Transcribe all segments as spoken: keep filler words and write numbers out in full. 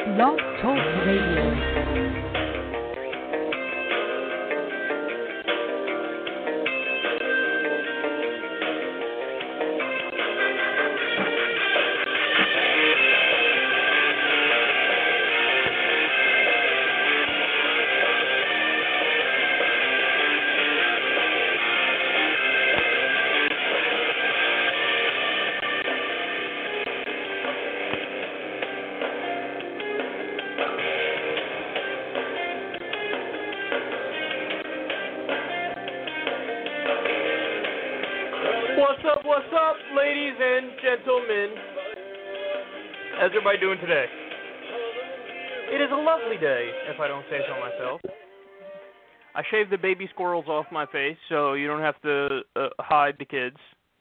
Blog Talk Radio. How's everybody doing today? It is a lovely day, if I don't say so myself. I shaved the baby squirrels off my face, so you don't have to uh, hide the kids.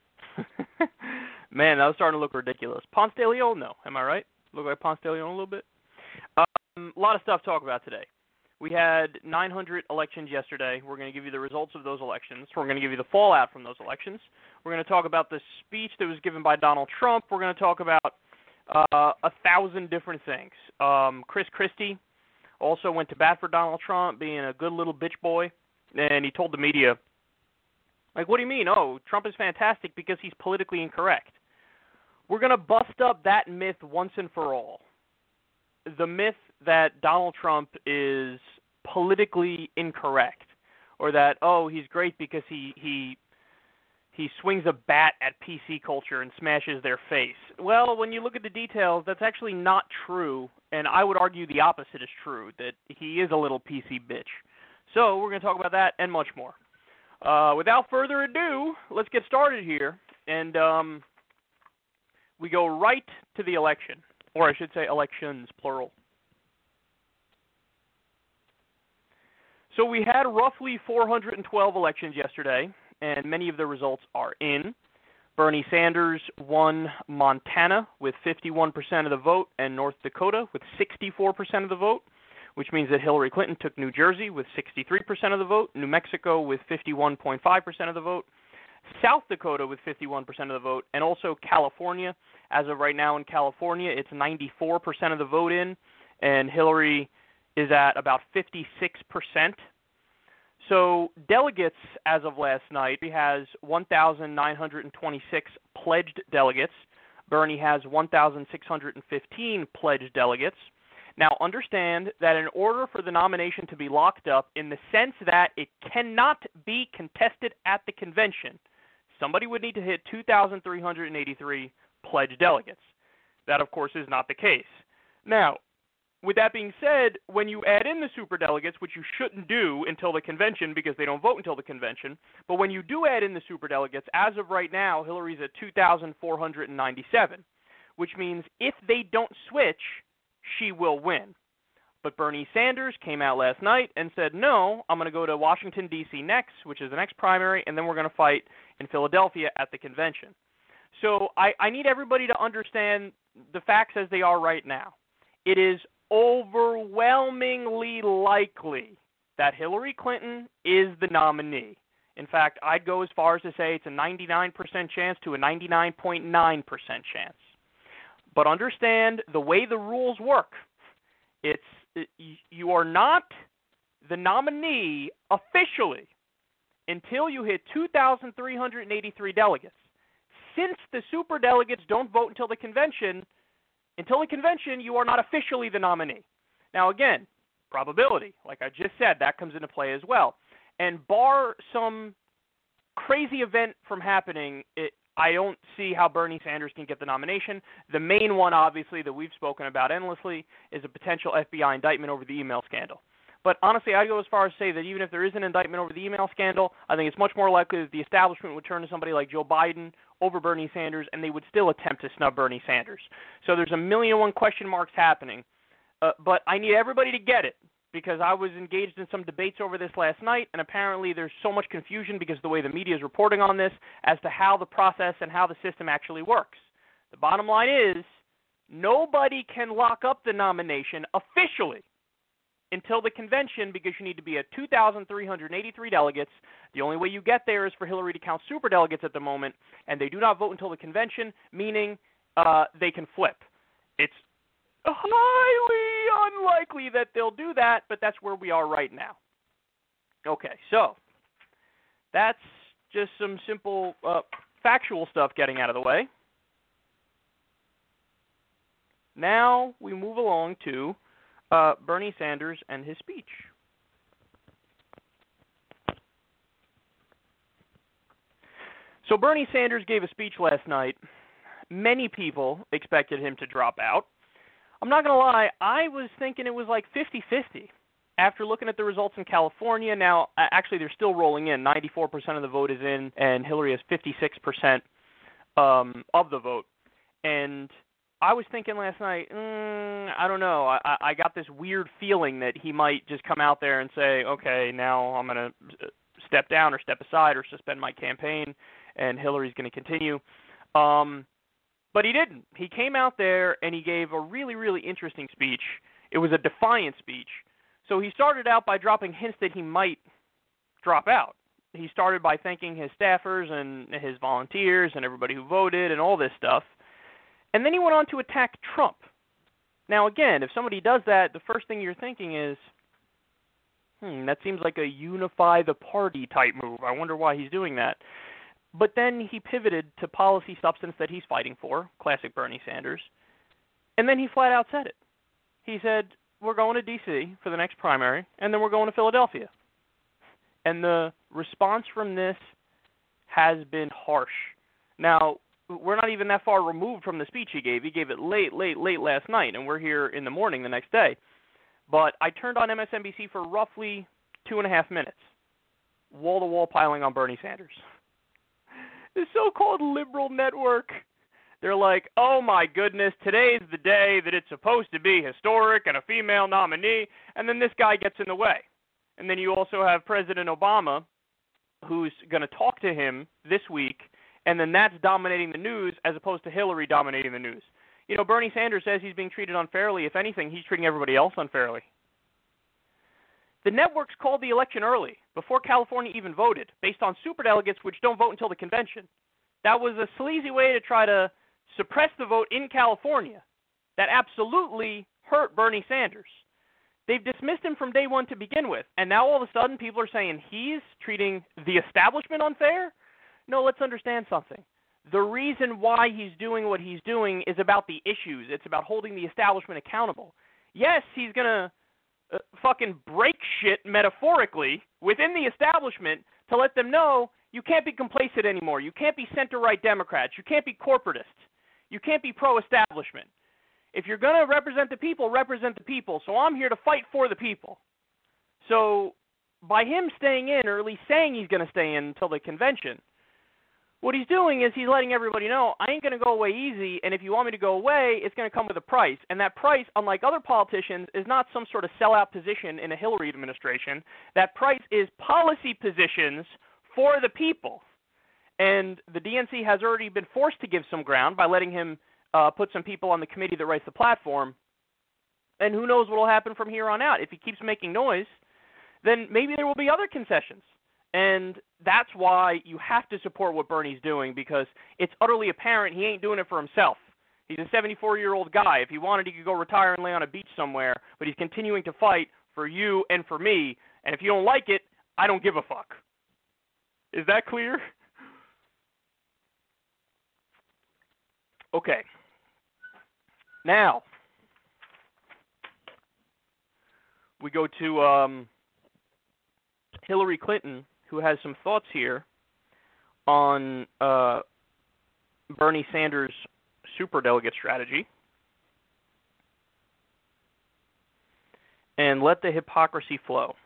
Man, that was starting to look ridiculous. Ponce de Leon, though, am I right? Look like Ponce de Leon a little bit? Um, a lot of stuff to talk about today. We had nine hundred elections yesterday. We're going to give you the results of those elections. We're going to give you the fallout from those elections. We're going to talk about the speech that was given by Donald Trump. We're going to talk about Uh, a thousand different things. Um, Chris Christie also went to bat for Donald Trump, being a good little bitch boy, and he told the media, like, what do you mean? Oh, Trump is fantastic because he's politically incorrect. We're going to bust up that myth once and for all. The myth that Donald Trump is politically incorrect, or that, oh, he's great because he, he He swings a bat at P C culture and smashes their face. Well, when you look at the details, that's actually not true, and I would argue the opposite is true, that he is a little P C bitch. So we're going to talk about that and much more. Uh, without further ado, let's get started here, and um, we go right to the election, or I should say elections, plural. So we had roughly four hundred twelve elections yesterday, and many of the results are in. Bernie Sanders won Montana with fifty-one percent of the vote and North Dakota with sixty-four percent of the vote, which means that Hillary Clinton took New Jersey with sixty-three percent of the vote, New Mexico with fifty-one point five percent of the vote, South Dakota with fifty-one percent of the vote, and also California. As of right now in California, it's ninety-four percent of the vote in, and Hillary is at about fifty-six percent. So delegates as of last night, he has one thousand nine hundred twenty-six pledged delegates. Bernie has one thousand six hundred fifteen pledged delegates. Now understand that in order for the nomination to be locked up, in the sense that it cannot be contested at the convention, somebody would need to hit two thousand three hundred eighty-three pledged delegates. That, of course, is not the case. Now, with that being said, when you add in the superdelegates, which you shouldn't do until the convention because they don't vote until the convention, but when you do add in the superdelegates, as of right now, Hillary's at two thousand four hundred ninety-seven, which means if they don't switch, she will win. But Bernie Sanders came out last night and said, no, I'm going to go to Washington, D C next, which is the next primary, and then we're going to fight in Philadelphia at the convention. So I, I need everybody to understand the facts as they are right now. It is overwhelmingly likely that Hillary Clinton is the nominee. In fact, I'd go as far as to say it's a ninety-nine percent chance to a ninety-nine point nine percent chance. But understand the way the rules work. It's it, you are not the nominee officially until you hit two thousand three hundred eighty-three delegates. Since the superdelegates don't vote until the convention, Until the convention, you are not officially the nominee. Now, again, probability, like I just said, that comes into play as well. And bar some crazy event from happening, it, I don't see how Bernie Sanders can get the nomination. The main one, obviously, that we've spoken about endlessly is a potential F B I indictment over the email scandal. But honestly, I'd go as far as to say that even if there is an indictment over the email scandal, I think it's much more likely that the establishment would turn to somebody like Joe Biden over Bernie Sanders, and they would still attempt to snub Bernie Sanders. So there's a million and one question marks happening. Uh, but I need everybody to get it, because I was engaged in some debates over this last night, and apparently there's so much confusion because of the way the media is reporting on this as to how the process and how the system actually works. The bottom line is nobody can lock up the nomination officially until the convention, because you need to be at two thousand three hundred eighty-three delegates. The only way you get there is for Hillary to count superdelegates at the moment, and they do not vote until the convention, meaning uh, they can flip. It's highly unlikely that they'll do that, but that's where we are right now. Okay, so that's just some simple uh, factual stuff getting out of the way. Now we move along to uh, Bernie Sanders and his speech. So Bernie Sanders gave a speech last night. Many people expected him to drop out. I'm not going to lie, I was thinking it was like fifty-fifty. After looking at the results in California, now actually they're still rolling in. ninety-four percent of the vote is in, and Hillary has fifty-six percent um, of the vote. And I was thinking last night, mm, I don't know. I, I got this weird feeling that he might just come out there and say, okay, now I'm going to step down or step aside or suspend my campaign, and Hillary's going to continue. Um, but he didn't. He came out there and he gave a really, really interesting speech. It was a defiant speech. So he started out by dropping hints that he might drop out. He started by thanking his staffers and his volunteers and everybody who voted and all this stuff. And then he went on to attack Trump. Now, again, if somebody does that, the first thing you're thinking is, hmm, that seems like a unify the party type move. I wonder why he's doing that. But then he pivoted to policy substance that he's fighting for, classic Bernie Sanders, and then he flat out said it. He said, we're going to D C for the next primary, and then we're going to Philadelphia. And the response from this has been harsh. Now, we're not even that far removed from the speech he gave. He gave it late, late, late last night, and we're here in the morning the next day. But I turned on M S N B C for roughly two and a half minutes, wall-to-wall piling on Bernie Sanders. The so-called liberal network, they're like, oh my goodness, today's the day that it's supposed to be historic and a female nominee, and then this guy gets in the way. And then you also have President Obama, who's going to talk to him this week, and then that's dominating the news as opposed to Hillary dominating the news. You know, Bernie Sanders says he's being treated unfairly. If anything, he's treating everybody else unfairly. The networks called the election early, before California even voted, based on superdelegates which don't vote until the convention. That was a sleazy way to try to suppress the vote in California. That absolutely hurt Bernie Sanders. They've dismissed him from day one to begin with, and now all of a sudden people are saying he's treating the establishment unfair? No, let's understand something. The reason why he's doing what he's doing is about the issues. It's about holding the establishment accountable. Yes, he's going to uh, fucking break shit metaphorically within the establishment to let them know you can't be complacent anymore. You can't be center-right Democrats. You can't be corporatist. You can't be pro-establishment. If you're going to represent the people, represent the people. So I'm here to fight for the people. So by him staying in, or at least saying he's going to stay in until the convention, what he's doing is he's letting everybody know, I ain't going to go away easy, and if you want me to go away, it's going to come with a price. And that price, unlike other politicians, is not some sort of sellout position in a Hillary administration. That price is policy positions for the people. And the D N C has already been forced to give some ground by letting him uh, put some people on the committee that writes the platform. And who knows what will happen from here on out. If he keeps making noise, then maybe there will be other concessions. And that's why you have to support what Bernie's doing, because it's utterly apparent he ain't doing it for himself. He's a seventy-four-year-old guy. If he wanted, he could go retire and lay on a beach somewhere, but he's continuing to fight for you and for me. And if you don't like it, I don't give a fuck. Is that clear? Okay. Now, we go to um, Hillary Clinton, who has some thoughts here on uh, Bernie Sanders' superdelegate strategy. And let the hypocrisy flow.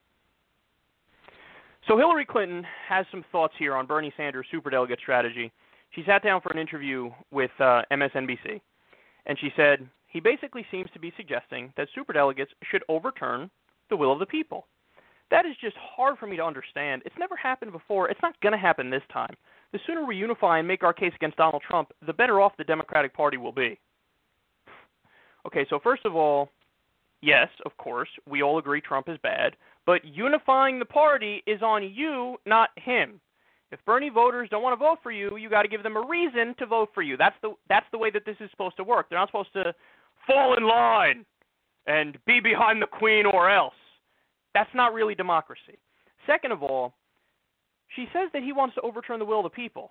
So Hillary Clinton has some thoughts here on Bernie Sanders' superdelegate strategy. She sat down for an interview with uh, M S N B C, and she said, he basically seems to be suggesting that superdelegates should overturn the will of the people. That is just hard for me to understand. It's never happened before. It's not going to happen this time. The sooner we unify and make our case against Donald Trump, the better off the Democratic Party will be. Okay, so first of all, yes, of course, we all agree Trump is bad, but unifying the party is on you, not him. If Bernie voters don't want to vote for you, you got to give them a reason to vote for you. That's the that's the way that this is supposed to work. They're not supposed to fall in line. and be behind the queen or else. That's not really democracy. Second of all, she says that he wants to overturn the will of the people.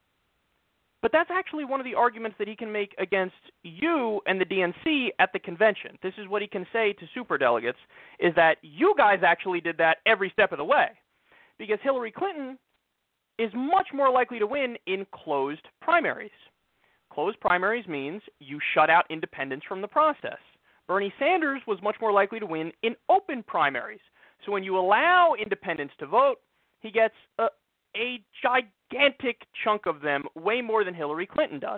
But that's actually one of the arguments that he can make against you and the D N C at the convention. This is what he can say to superdelegates, is that you guys actually did that every step of the way. Because Hillary Clinton is much more likely to win in closed primaries. Closed primaries means you shut out independents from the process. Bernie Sanders was much more likely to win in open primaries. So when you allow independents to vote, he gets a, a gigantic chunk of them, way more than Hillary Clinton does.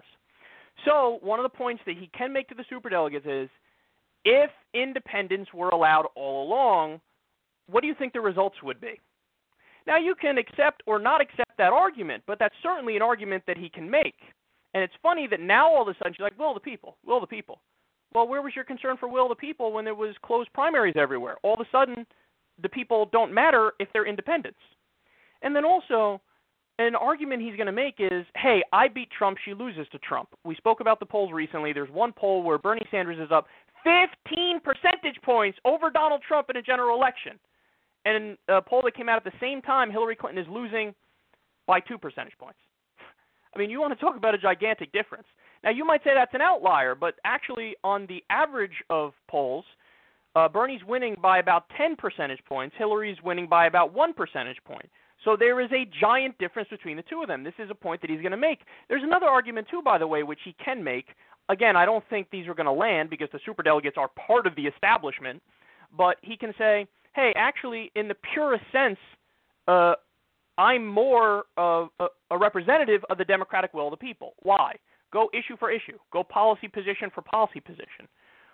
So one of the points that he can make to the superdelegates is, if independents were allowed all along, what do you think the results would be? Now, you can accept or not accept that argument, but that's certainly an argument that he can make. And it's funny that now all of a sudden she's like, will the people, will the people. Well, where was your concern for will of the people when there was closed primaries everywhere? All of a sudden, the people don't matter if they're independents. And then also, an argument he's going to make is, hey, I beat Trump, she loses to Trump. We spoke about the polls recently. There's one poll where Bernie Sanders is up fifteen percentage points over Donald Trump in a general election. And a poll that came out at the same time, Hillary Clinton is losing by two percentage points. I mean, you want to talk about a gigantic difference. Now, you might say that's an outlier, but actually on the average of polls, uh, Bernie's winning by about ten percentage points. Hillary's winning by about one percentage point. So there is a giant difference between the two of them. This is a point that he's going to make. There's another argument, too, by the way, which he can make. Again, I don't think these are going to land because the superdelegates are part of the establishment. But he can say, hey, actually, in the purest sense, uh, I'm more of a, a representative of the democratic will of the people. Why? Go issue for issue. Go policy position for policy position.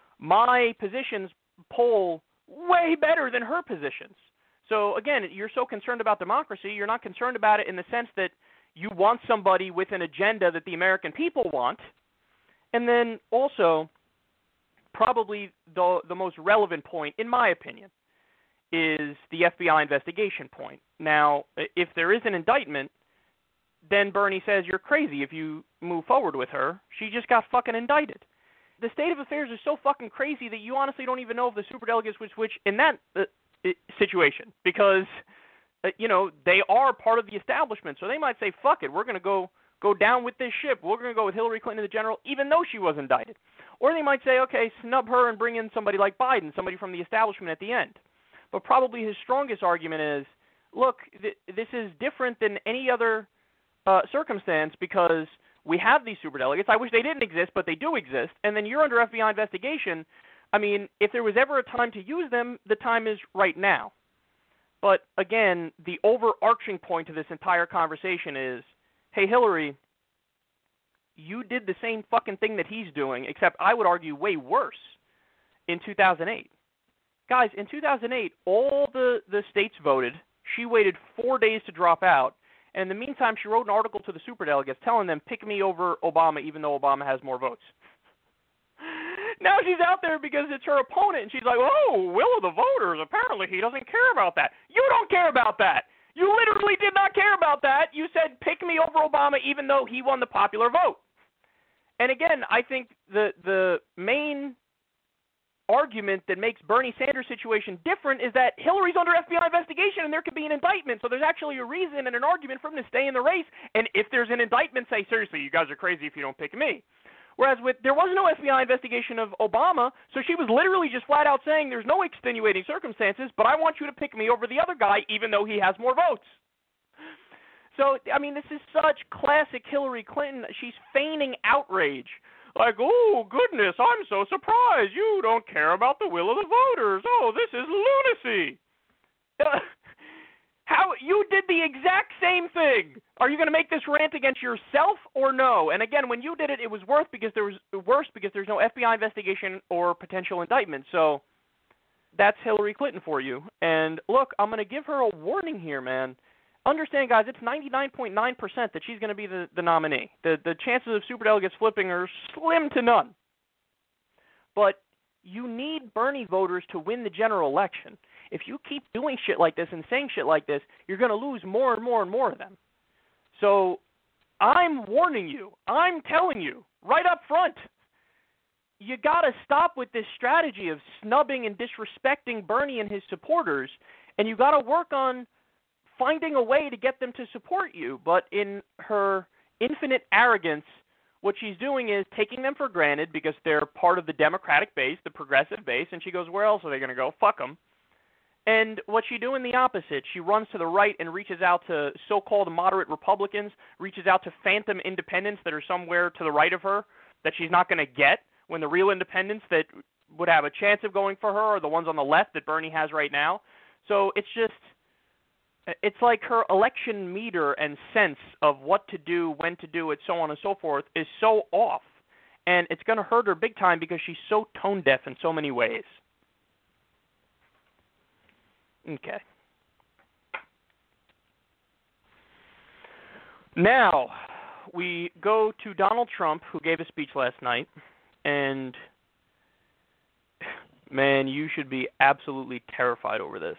My positions poll way better than her positions. So, again, you're so concerned about democracy, you're not concerned about it in the sense that you want somebody with an agenda that the American people want. And then also, probably the, the most relevant point, in my opinion, is the F B I investigation point. Now, if there is an indictment, then Bernie says you're crazy if you move forward with her. She just got fucking indicted. The state of affairs is so fucking crazy that you honestly don't even know if the superdelegates would switch in that uh, situation because, uh, you know, they are part of the establishment. So they might say, fuck it, we're going to go go down with this ship. We're going to go with Hillary Clinton, the general, even though she was indicted. Or they might say, okay, snub her and bring in somebody like Biden, somebody from the establishment at the end. But probably his strongest argument is, look, th- this is different than any other uh, circumstance because we have these superdelegates. I wish they didn't exist, but they do exist. And then you're under F B I investigation. I mean, if there was ever a time to use them, the time is right now. But again, the overarching point of this entire conversation is, hey, Hillary, you did the same fucking thing that he's doing, except I would argue way worse in two thousand eight. Guys, in two thousand eight, all the, the states voted. She waited four days to drop out. And in the meantime, she wrote an article to the superdelegates telling them, pick me over Obama, even though Obama has more votes. Now she's out there because it's her opponent, and she's like, oh, will of the voters, apparently he doesn't care about that. You don't care about that. You literally did not care about that. You said, pick me over Obama, even though he won the popular vote. And again, I think the the main argument that makes Bernie Sanders' situation different is that Hillary's under F B I investigation and there could be an indictment. So there's actually a reason and an argument for him to stay in the race. And if there's an indictment, say, seriously, you guys are crazy if you don't pick me. Whereas with there was no F B I investigation of Obama, so she was literally just flat out saying there's no extenuating circumstances, but I want you to pick me over the other guy even though he has more votes. So, I mean, this is such classic Hillary Clinton. She's feigning outrage. Like, oh, goodness, I'm so surprised. You don't care about the will of the voters. Oh, this is lunacy. Uh, how you did the exact same thing. Are you going to make this rant against yourself or no? And again, when you did it, it was worse because there was worse because there's no F B I investigation or potential indictment. So that's Hillary Clinton for you. And look, I'm going to give her a warning here, man. Understand, guys, it's ninety-nine point nine percent that she's going to be the, the nominee. The the chances of superdelegates flipping are slim to none. But you need Bernie voters to win the general election. If you keep doing shit like this and saying shit like this, you're going to lose more and more and more of them. So I'm warning you. I'm telling you right up front. you got to stop with this strategy of snubbing and disrespecting Bernie and his supporters, and you got to work on finding a way to get them to support you. But in her infinite arrogance, what she's doing is taking them for granted because they're part of the Democratic base, the progressive base, and she goes, where else are they going to go? Fuck them. And what she doing the opposite. She runs to the right and reaches out to so-called moderate Republicans, reaches out to phantom independents that are somewhere to the right of her that she's not going to get, when the real independents that would have a chance of going for her are the ones on the left that Bernie has right now. So it's just, it's like her election meter and sense of what to do, when to do it, so on and so forth, is so off. And it's going to hurt her big time because she's so tone deaf in so many ways. Okay. Now, we go to Donald Trump, who gave a speech last night. And, man, you should be absolutely terrified over this.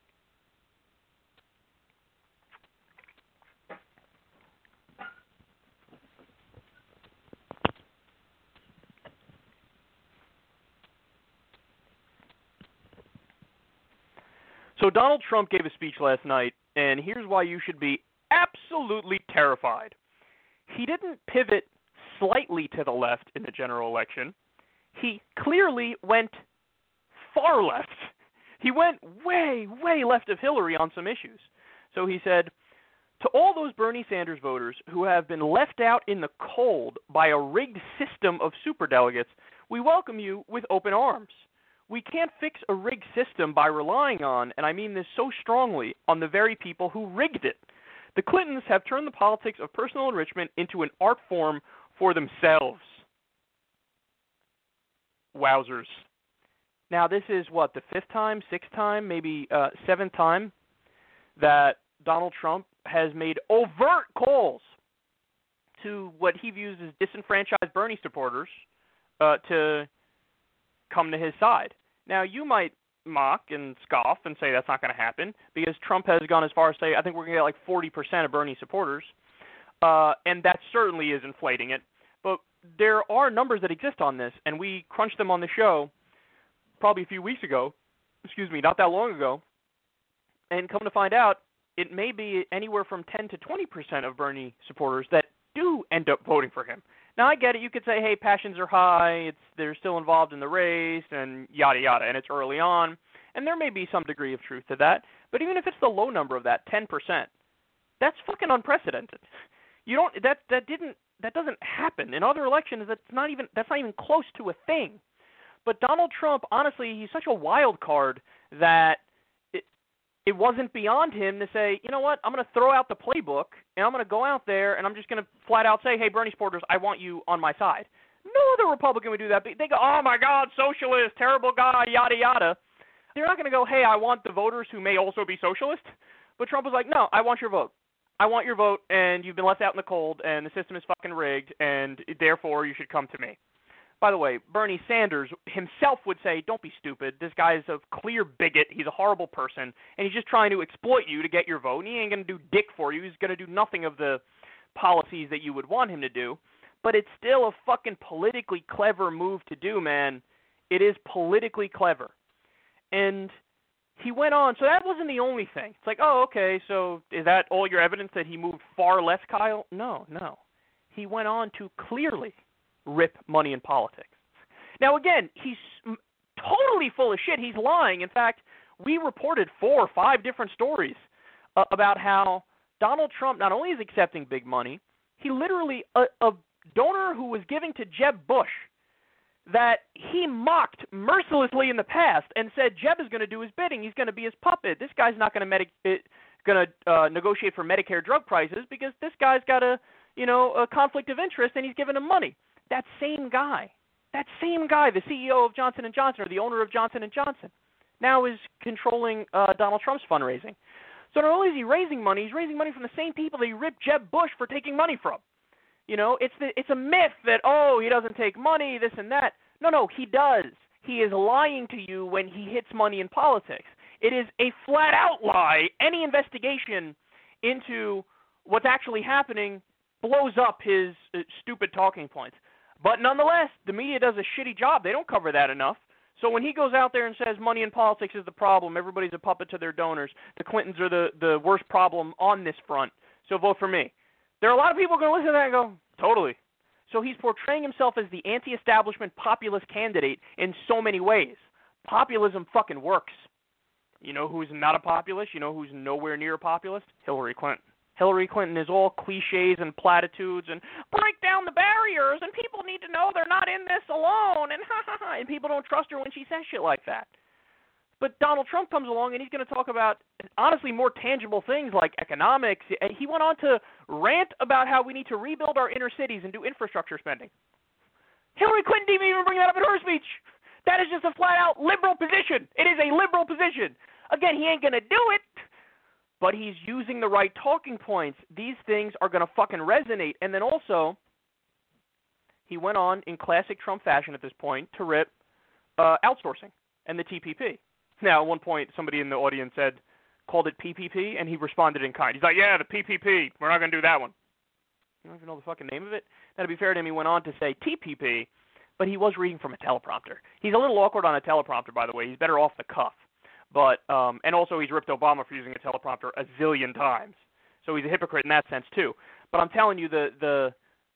So Donald Trump gave a speech last night, and here's why you should be absolutely terrified. He didn't pivot slightly to the left in the general election. He clearly went far left. He went way, way left of Hillary on some issues. So he said, to all those Bernie Sanders voters who have been left out in the cold by a rigged system of superdelegates, we welcome you with open arms. We can't fix a rigged system by relying on, and I mean this so strongly, on the very people who rigged it. The Clintons have turned the politics of personal enrichment into an art form for themselves. Wowzers. Now, this is, what, the fifth time, sixth time, maybe uh, seventh time that Donald Trump has made overt calls to what he views as disenfranchised Bernie supporters uh, to come to his side. Now, you might mock and scoff and say that's not going to happen because Trump has gone as far as say, I think we're going to get like forty percent of Bernie supporters, uh, and that certainly is inflating it. But there are numbers that exist on this, and we crunched them on the show probably a few weeks ago, excuse me, not that long ago, and come to find out, it may be anywhere from ten to twenty percent of Bernie supporters that do end up voting for him. Now, I get it. You could say, hey, passions are high, it's they're still involved in the race, and yada, yada, and it's early on. And there may be some degree of truth to that. But even if it's the low number of that, ten percent, that's fucking unprecedented. You don't that that didn't that doesn't happen. In other elections, that's not even that's not even close to a thing. But Donald Trump, honestly, he's such a wild card that it wasn't beyond him to say, you know what, I'm going to throw out the playbook, and I'm going to go out there, and I'm just going to flat out say, hey, Bernie supporters, I want you on my side. No other Republican would do that. They go, oh, my God, socialist, terrible guy, yada, yada. They're not going to go, hey, I want the voters who may also be socialist. But Trump was like, no, I want your vote. I want your vote, and you've been left out in the cold, and the system is fucking rigged, and therefore you should come to me. By the way, Bernie Sanders himself would say, don't be stupid. This guy is a clear bigot. He's a horrible person, and he's just trying to exploit you to get your vote, and he ain't going to do dick for you. He's going to do nothing of the policies that you would want him to do. But it's still a fucking politically clever move to do, man. It is politically clever. And he went on. So that wasn't the only thing. It's like, oh, okay, so is that all your evidence that he moved far left, Kyle? No, no. He went on to clearly rip money in politics. Now, again, he's totally full of shit. He's lying. In fact, we reported four or five different stories uh, about how Donald Trump not only is accepting big money, he literally, a, a donor who was giving to Jeb Bush that he mocked mercilessly in the past and said Jeb is going to do his bidding. He's going to be his puppet. This guy's not going to medi- going to uh, negotiate for Medicare drug prices because this guy's got a, you know, a conflict of interest and he's giving him money. That same guy, that same guy, the C E O of Johnson and Johnson or the owner of Johnson and Johnson, now is controlling uh, Donald Trump's fundraising. So not only is he raising money, he's raising money from the same people that he ripped Jeb Bush for taking money from. You know, it's the, it's a myth that, oh, he doesn't take money, this and that. No, no, he does. He is lying to you when he hits money in politics. It is a flat-out lie. Any investigation into what's actually happening blows up his uh, stupid talking points. But nonetheless, the media does a shitty job. They don't cover that enough. So when he goes out there and says money in politics is the problem, everybody's a puppet to their donors, the Clintons are the, the worst problem on this front, so vote for me. There are a lot of people going to listen to that and go, totally. So he's portraying himself as the anti-establishment populist candidate in so many ways. Populism fucking works. You know who's not a populist? You know who's nowhere near a populist? Hillary Clinton. Hillary Clinton is all cliches and platitudes and break down the barriers and people need to know they're not in this alone and ha ha ha, and people don't trust her when she says shit like that. But Donald Trump comes along and he's going to talk about, honestly, more tangible things like economics. He went on to rant about how we need to rebuild our inner cities and do infrastructure spending. Hillary Clinton didn't even bring that up in her speech. That is just a flat-out liberal position. It is a liberal position. Again, he ain't going to do it, but he's using the right talking points. These things are going to fucking resonate. And then also, he went on in classic Trump fashion at this point to rip uh, outsourcing and the T P P. Now, at one point, somebody in the audience said, called it P P P, and he responded in kind. He's like, yeah, the P P P, we're not going to do that one. You don't even know the fucking name of it? Now, to be fair to him, he went on to say T P P, but he was reading from a teleprompter. He's a little awkward on a teleprompter, by the way. He's better off the cuff. But um, and also he's ripped Obama for using a teleprompter a zillion times. So he's a hypocrite in that sense too. But I'm telling you, the the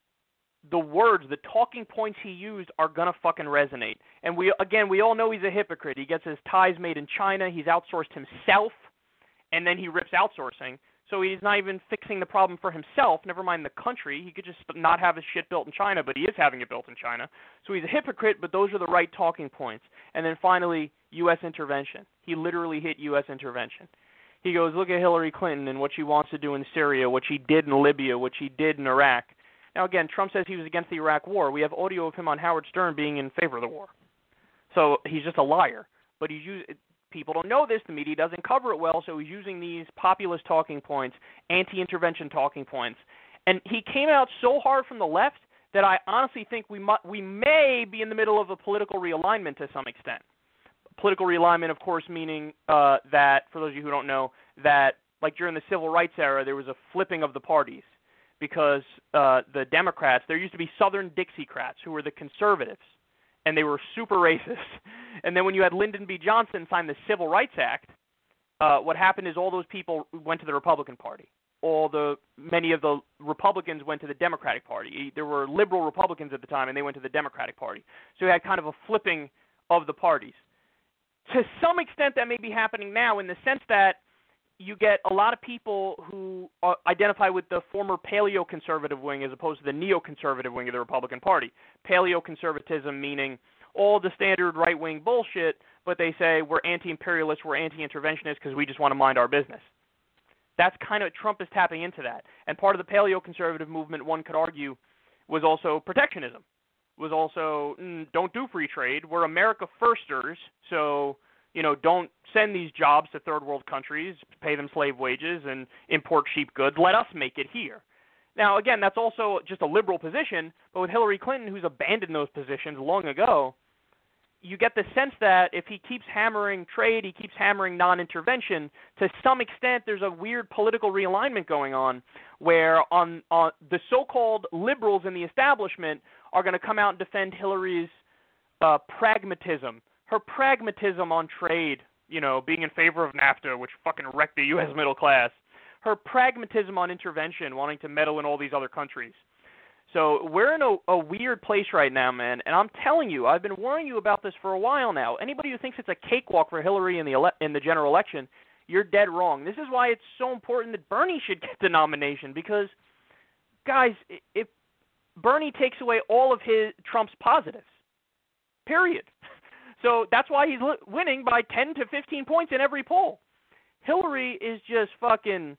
the words, the talking points he used are gonna fucking resonate. And we again, we all know he's a hypocrite. He gets his ties made in China. He's outsourced himself, and then he rips outsourcing. So he's not even fixing the problem for himself, never mind the country. He could just not have his shit built in China, but he is having it built in China. So he's a hypocrite, but those are the right talking points. And then finally, U S intervention. He literally hit U S intervention. He goes, look at Hillary Clinton and what she wants to do in Syria, what she did in Libya, what she did in Iraq. Now, again, Trump says he was against the Iraq war. We have audio of him on Howard Stern being in favor of the war. So he's just a liar. But he's used, people don't know this. The media doesn't cover it well, so he's using these populist talking points, anti-intervention talking points. And he came out so hard from the left that I honestly think we mu- we may be in the middle of a political realignment to some extent. Political realignment, of course, meaning uh, that, for those of you who don't know, that like during the civil rights era, there was a flipping of the parties because uh, the Democrats, there used to be Southern Dixiecrats who were the conservatives, and they were super racist. And then when you had Lyndon B. Johnson sign the Civil Rights Act, uh, what happened is all those people went to the Republican Party. All the many of the Republicans went to the Democratic Party. There were liberal Republicans at the time, and they went to the Democratic Party. So you had kind of a flipping of the parties. To some extent, that may be happening now in the sense that you get a lot of people who uh, identify with the former paleo-conservative wing as opposed to the neoconservative wing of the Republican Party. Paleo-conservatism meaning all the standard right-wing bullshit, but they say we're anti-imperialists, we're anti-interventionists because we just want to mind our business. That's kind of, Trump is tapping into that. And part of the paleo-conservative movement, one could argue, was also protectionism. Was also, mm, don't do free trade. We're America firsters, so, you know, don't send these jobs to third world countries, pay them slave wages, and import cheap goods. Let us make it here. Now, again, that's also just a liberal position, but with Hillary Clinton, who's abandoned those positions long ago, you get the sense that if he keeps hammering trade, he keeps hammering non-intervention, to some extent there's a weird political realignment going on where on, on the so-called liberals in the establishment are going to come out and defend Hillary's uh, pragmatism, her pragmatism on trade, you know, being in favor of NAFTA, which fucking wrecked the U S middle class, her pragmatism on intervention, wanting to meddle in all these other countries. So we're in a, a weird place right now, man, and I'm telling you, I've been warning you about this for a while now. Anybody who thinks it's a cakewalk for Hillary in the ele- in the general election, you're dead wrong. This is why it's so important that Bernie should get the nomination because, guys, if Bernie takes away all of his Trump's positives, period. So that's why he's winning by ten to fifteen points in every poll. Hillary is just fucking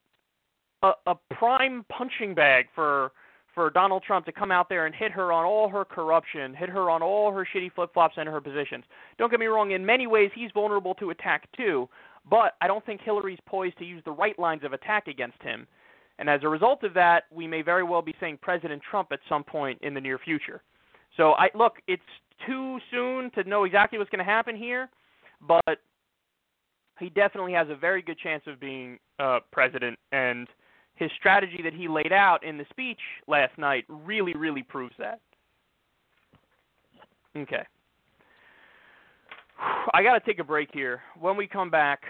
a, a prime punching bag for for Donald Trump to come out there and hit her on all her corruption, hit her on all her shitty flip-flops and her positions. Don't get me wrong, in many ways he's vulnerable to attack too, but I don't think Hillary's poised to use the right lines of attack against him. And as a result of that, we may very well be saying President Trump at some point in the near future. So, I look, it's too soon to know exactly what's going to happen here, but he definitely has a very good chance of being uh, president, and his strategy that he laid out in the speech last night really, really proves that. Okay. I got to take a break here. When we come back,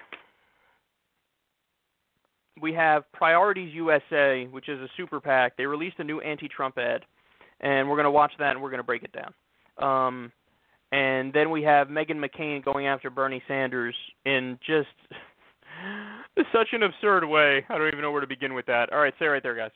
we have Priorities U S A, which is a super PAC. They released a new anti-Trump ad, and we're going to watch that and we're going to break it down. Um, and then we have Meghan McCain going after Bernie Sanders in just such an absurd way. I don't even know where to begin with that. All right, stay right there, guys.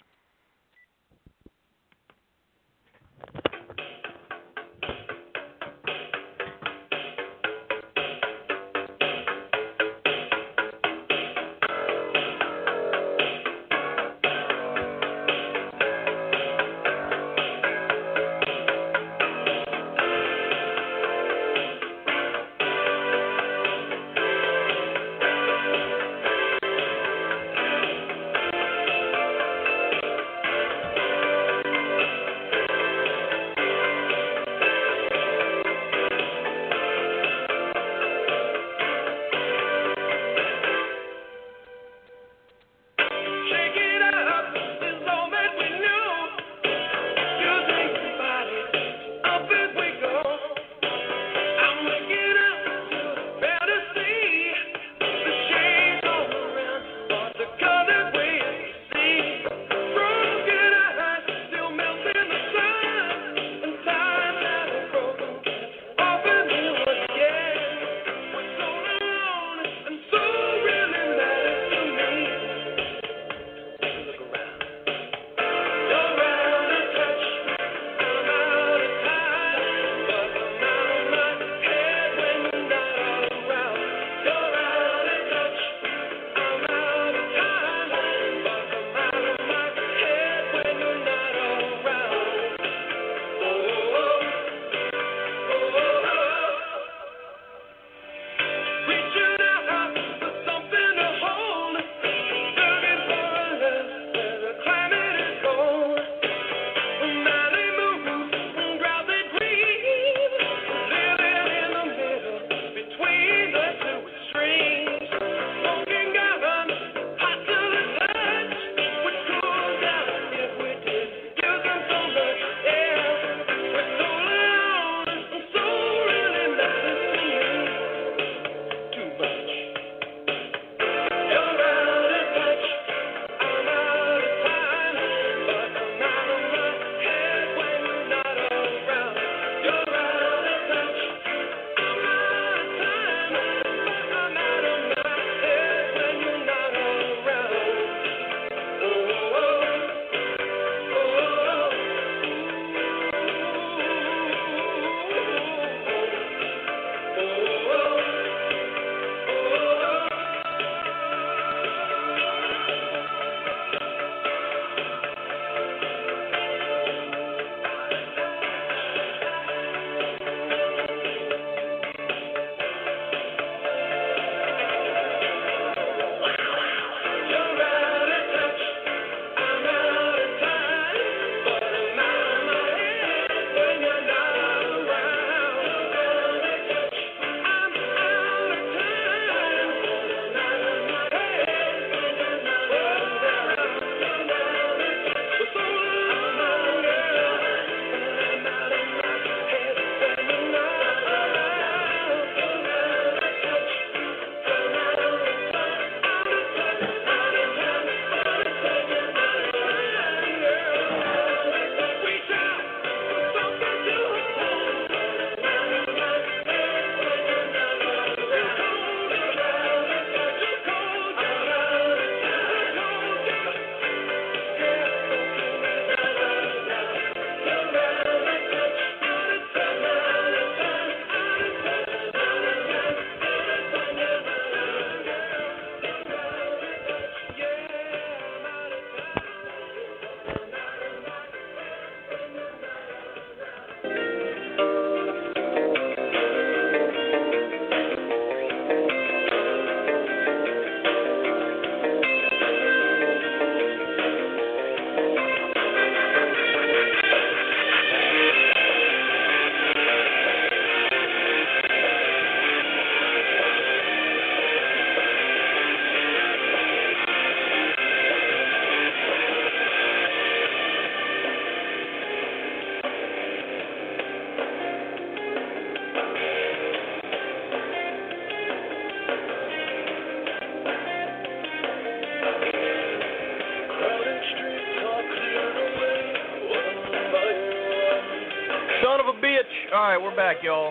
we're back, y'all.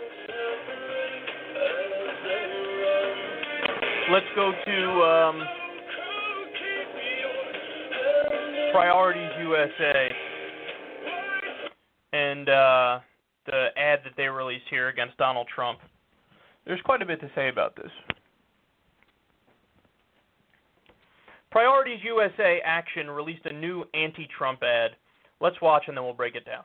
Let's go to um, Priorities U S A and uh, the ad that they released here against Donald Trump. There's quite a bit to say about this. Priorities U S A Action released a new anti-Trump ad. Let's watch and then we'll break it down.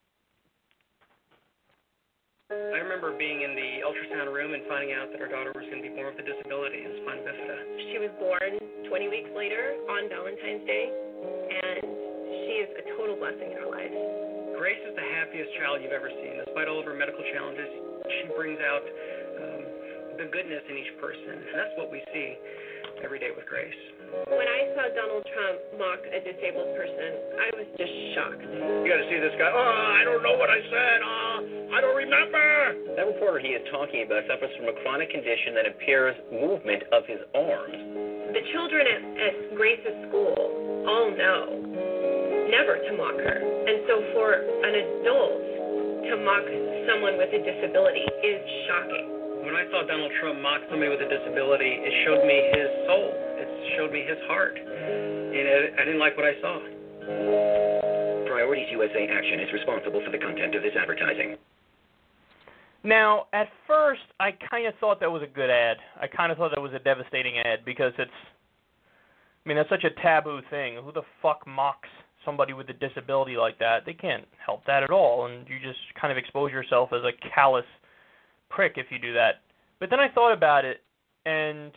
I remember being in the ultrasound room and finding out that our daughter was going to be born with a disability in spina bifida. She was born twenty weeks later on Valentine's Day, and she is a total blessing in our lives. Grace is the happiest child you've ever seen. Despite all of her medical challenges, she brings out um, the goodness in each person, and that's what we see every day with Grace. When I saw Donald Trump mock a disabled person, I was just shocked. You got to see this guy. Oh, I don't know what I said. Oh, I don't remember. That reporter he is talking about suffers from a chronic condition that impairs movement of his arms. The children at, at Grace's school all know never to mock her. And so for an adult to mock someone with a disability is shocking. When I saw Donald Trump mock somebody with a disability, it showed me his soul. It showed me his heart. And I didn't like what I saw. Priorities U S A Action is responsible for the content of this advertising. Now, at first, I kind of thought that was a good ad. I kind of thought that was a devastating ad because it's, I mean, that's such a taboo thing. Who the fuck mocks somebody with a disability like that? They can't help that at all, and you just kind of expose yourself as a callous prick if you do that. But then I thought about it, and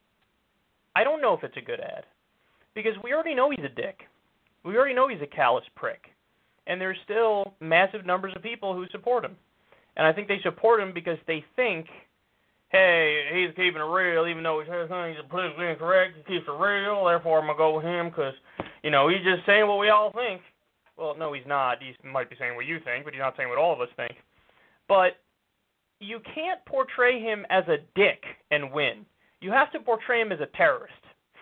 I don't know if it's a good ad because we already know he's a dick. We already know he's a callous prick, and there's still massive numbers of people who support him. And I think they support him because they think, hey, he's keeping it real, even though he's, he's politically incorrect, he keeps it real, therefore I'm going to go with him because, you know, he's just saying what we all think. Well, no, he's not. He might be saying what you think, but he's not saying what all of us think. But you can't portray him as a dick and win. You have to portray him as a terrorist.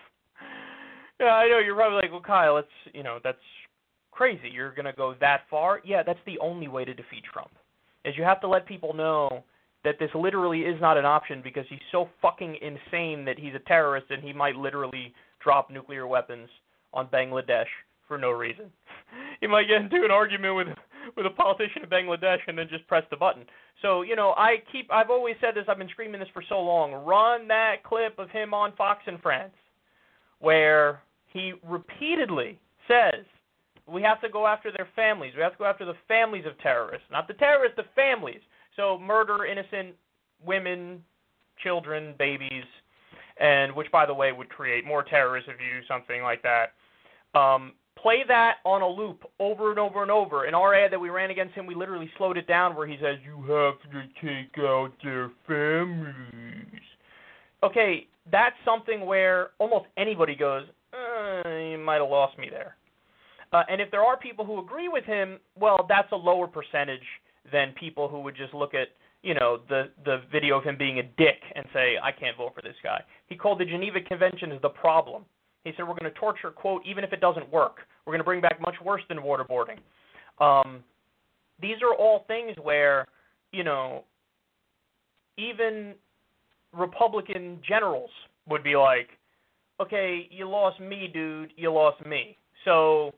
Yeah, I know, you're probably like, well, Kyle, it's, you know, that's crazy. You're going to go that far? Yeah, that's the only way to defeat Trump, is you have to let people know that this literally is not an option because he's so fucking insane that he's a terrorist and he might literally drop nuclear weapons on Bangladesh for no reason. He might get into an argument with with a politician in Bangladesh and then just press the button. So, you know, I keep, I've always said this, I've been screaming this for so long, run that clip of him on Fox and Friends where he repeatedly says, we have to go after their families. We have to go after the families of terrorists. Not the terrorists, the families. So murder innocent women, children, babies, and which, by the way, would create more terrorists if you do something like that. Um, play that on a loop over and over and over. In our ad that we ran against him, we literally slowed it down where he says, you have to take out their families. Okay, that's something where almost anybody goes, uh, you might have lost me there. Uh, and if there are people who agree with him, well, that's a lower percentage than people who would just look at, you know, the, the video of him being a dick and say, I can't vote for this guy. He called the Geneva Convention as the problem. He said, we're going to torture, quote, even if it doesn't work. We're going to bring back much worse than waterboarding. Um, these are all things where, you know, even Republican generals would be like, okay, you lost me, dude, you lost me. So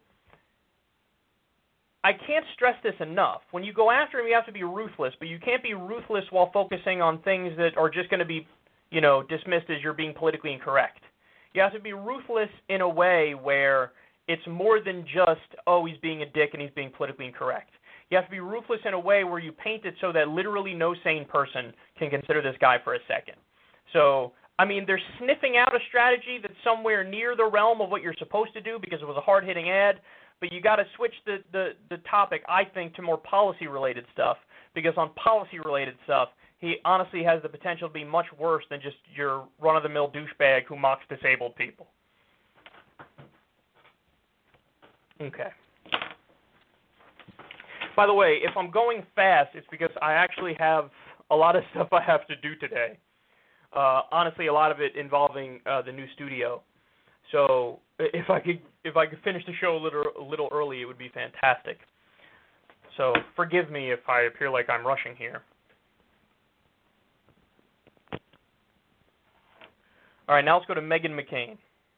I can't stress this enough. When you go after him, you have to be ruthless, but you can't be ruthless while focusing on things that are just going to be, you know, dismissed as you're being politically incorrect. You have to be ruthless in a way where it's more than just, oh, he's being a dick and he's being politically incorrect. You have to be ruthless in a way where you paint it so that literally no sane person can consider this guy for a second. So, I mean, they're sniffing out a strategy that's somewhere near the realm of what you're supposed to do because it was a hard-hitting ad, but you got to switch the, the, the topic, I think, to more policy-related stuff, because on policy-related stuff, he honestly has the potential to be much worse than just your run-of-the-mill douchebag who mocks disabled people. Okay. By the way, if I'm going fast, it's because I actually have a lot of stuff I have to do today. Uh, honestly, a lot of it involving uh, the new studio. So if I could if I could finish the show a little a little early, it would be fantastic. so forgive me if I appear like I'm rushing here. All right, now let's go to Meghan McCain.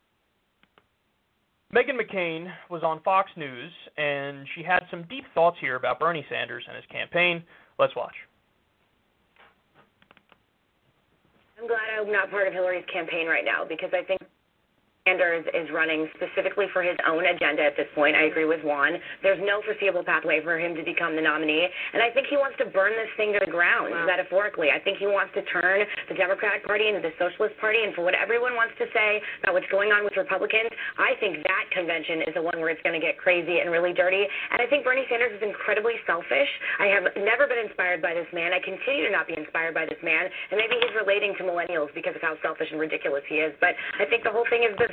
Meghan McCain was on Fox News, and she had some deep thoughts here about Bernie Sanders and his campaign. Let's watch. I'm glad I'm not part of Hillary's campaign right now, because I think Sanders is running specifically for his own agenda at this point. I agree with Juan. There's no foreseeable pathway for him to become the nominee, and I think he wants to burn this thing to the ground, wow. metaphorically. I think he wants to turn the Democratic Party into the Socialist Party, and for what everyone wants to say about what's going on with Republicans, I think that convention is the one where it's going to get crazy and really dirty, and I think Bernie Sanders is incredibly selfish. I have never been inspired by this man. I continue to not be inspired by this man, and maybe he's relating to millennials because of how selfish and ridiculous he is, but I think the whole thing is bizarre.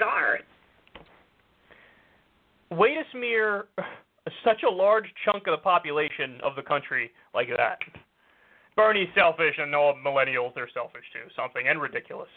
Way to smear such a large chunk of the population of the country like that. Bernie's selfish and all millennials, they're selfish too. Something, and ridiculous.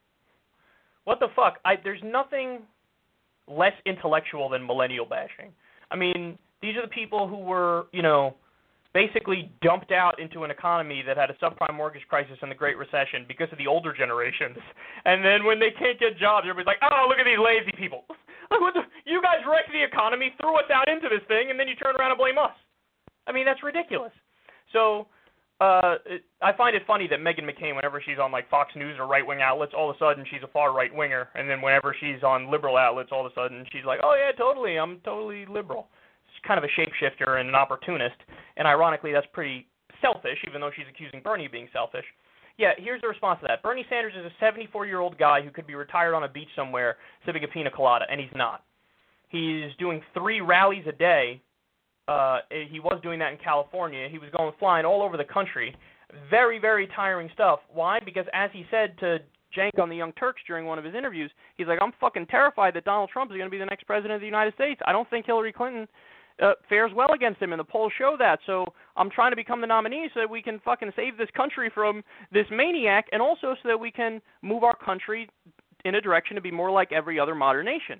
What the fuck? I, there's nothing less intellectual than millennial bashing. I mean, these are the people who were, you know, basically dumped out into an economy that had a subprime mortgage crisis and the Great Recession because of the older generations. And then when they can't get jobs, everybody's like, oh, look at these lazy people. Like, what the, you guys wrecked the economy, threw us out into this thing, and then you turn around and blame us. I mean, that's ridiculous. So uh, it, I find it funny that Meghan McCain, whenever she's on like Fox News or right-wing outlets, all of a sudden she's a far right-winger. And then whenever she's on liberal outlets, all of a sudden she's like, oh, yeah, totally, I'm totally liberal. Kind of a shapeshifter and an opportunist, and ironically that's pretty selfish, even though she's accusing Bernie of being selfish. Yeah, here's the response to that. Bernie Sanders is a seventy-four-year-old guy who could be retired on a beach somewhere sipping a pina colada, and he's not. He's doing three rallies a day. Uh, he was doing that in California. He was going flying all over the country. Very, very tiring stuff. Why? Because as he said to Cenk on the Young Turks during one of his interviews, he's like, I'm fucking terrified that Donald Trump is going to be the next president of the United States. I don't think Hillary Clinton Uh, fares well against him, and the polls show that. So I'm trying to become the nominee so that we can fucking save this country from this maniac, and also so that we can move our country in a direction to be more like every other modern nation.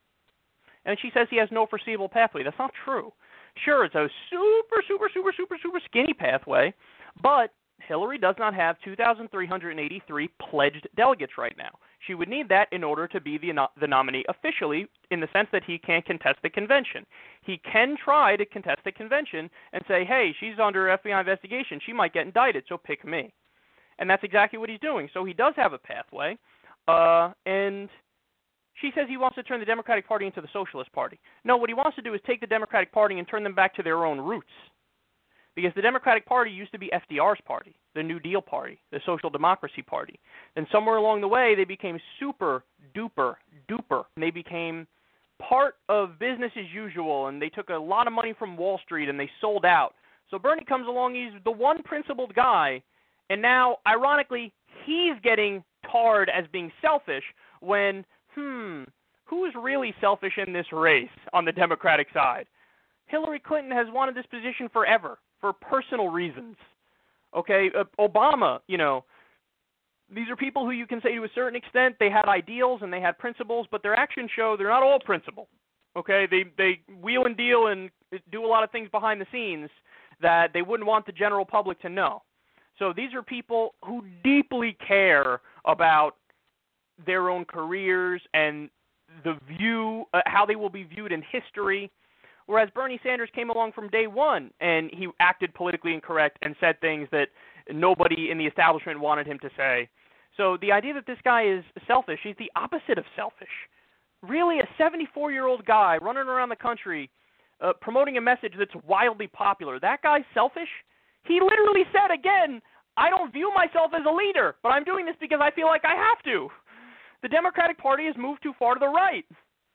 And she says he has no foreseeable pathway. That's not true. Sure, it's a super, super, super, super, super skinny pathway, but Hillary does not have two thousand three hundred eighty-three pledged delegates right now. She would need that in order to be the, no- the nominee officially, in the sense that he can't contest the convention. He can try to contest the convention and say, hey, she's under F B I investigation. She might get indicted, so pick me. And that's exactly what he's doing. So he does have a pathway. Uh, and she says he wants to turn the Democratic Party into the Socialist Party. No, what he wants to do is take the Democratic Party and turn them back to their own roots. Because the Democratic Party used to be F D R's party, the New Deal party, the Social Democracy Party. And somewhere along the way, they became super duper duper. And they became part of business as usual, and they took a lot of money from Wall Street, and they sold out. So Bernie comes along, he's the one principled guy, and now, ironically, he's getting tarred as being selfish when, hmm, who's really selfish in this race on the Democratic side? Hillary Clinton has wanted this position forever, for personal reasons. Okay, uh, Obama, you know, these are people who you can say to a certain extent they had ideals and they had principles, but their actions show they're not all principle. Okay, they they wheel and deal and do a lot of things behind the scenes that they wouldn't want the general public to know. So these are people who deeply care about their own careers and the view, uh, how they will be viewed in history. Whereas Bernie Sanders came along from day one, and he acted politically incorrect and said things that nobody in the establishment wanted him to say. So the idea that this guy is selfish, he's the opposite of selfish. Really, a seventy-four-year-old guy running around the country uh, promoting a message that's wildly popular, that guy's selfish? He literally said, again, I don't view myself as a leader, but I'm doing this because I feel like I have to. The Democratic Party has moved too far to the right.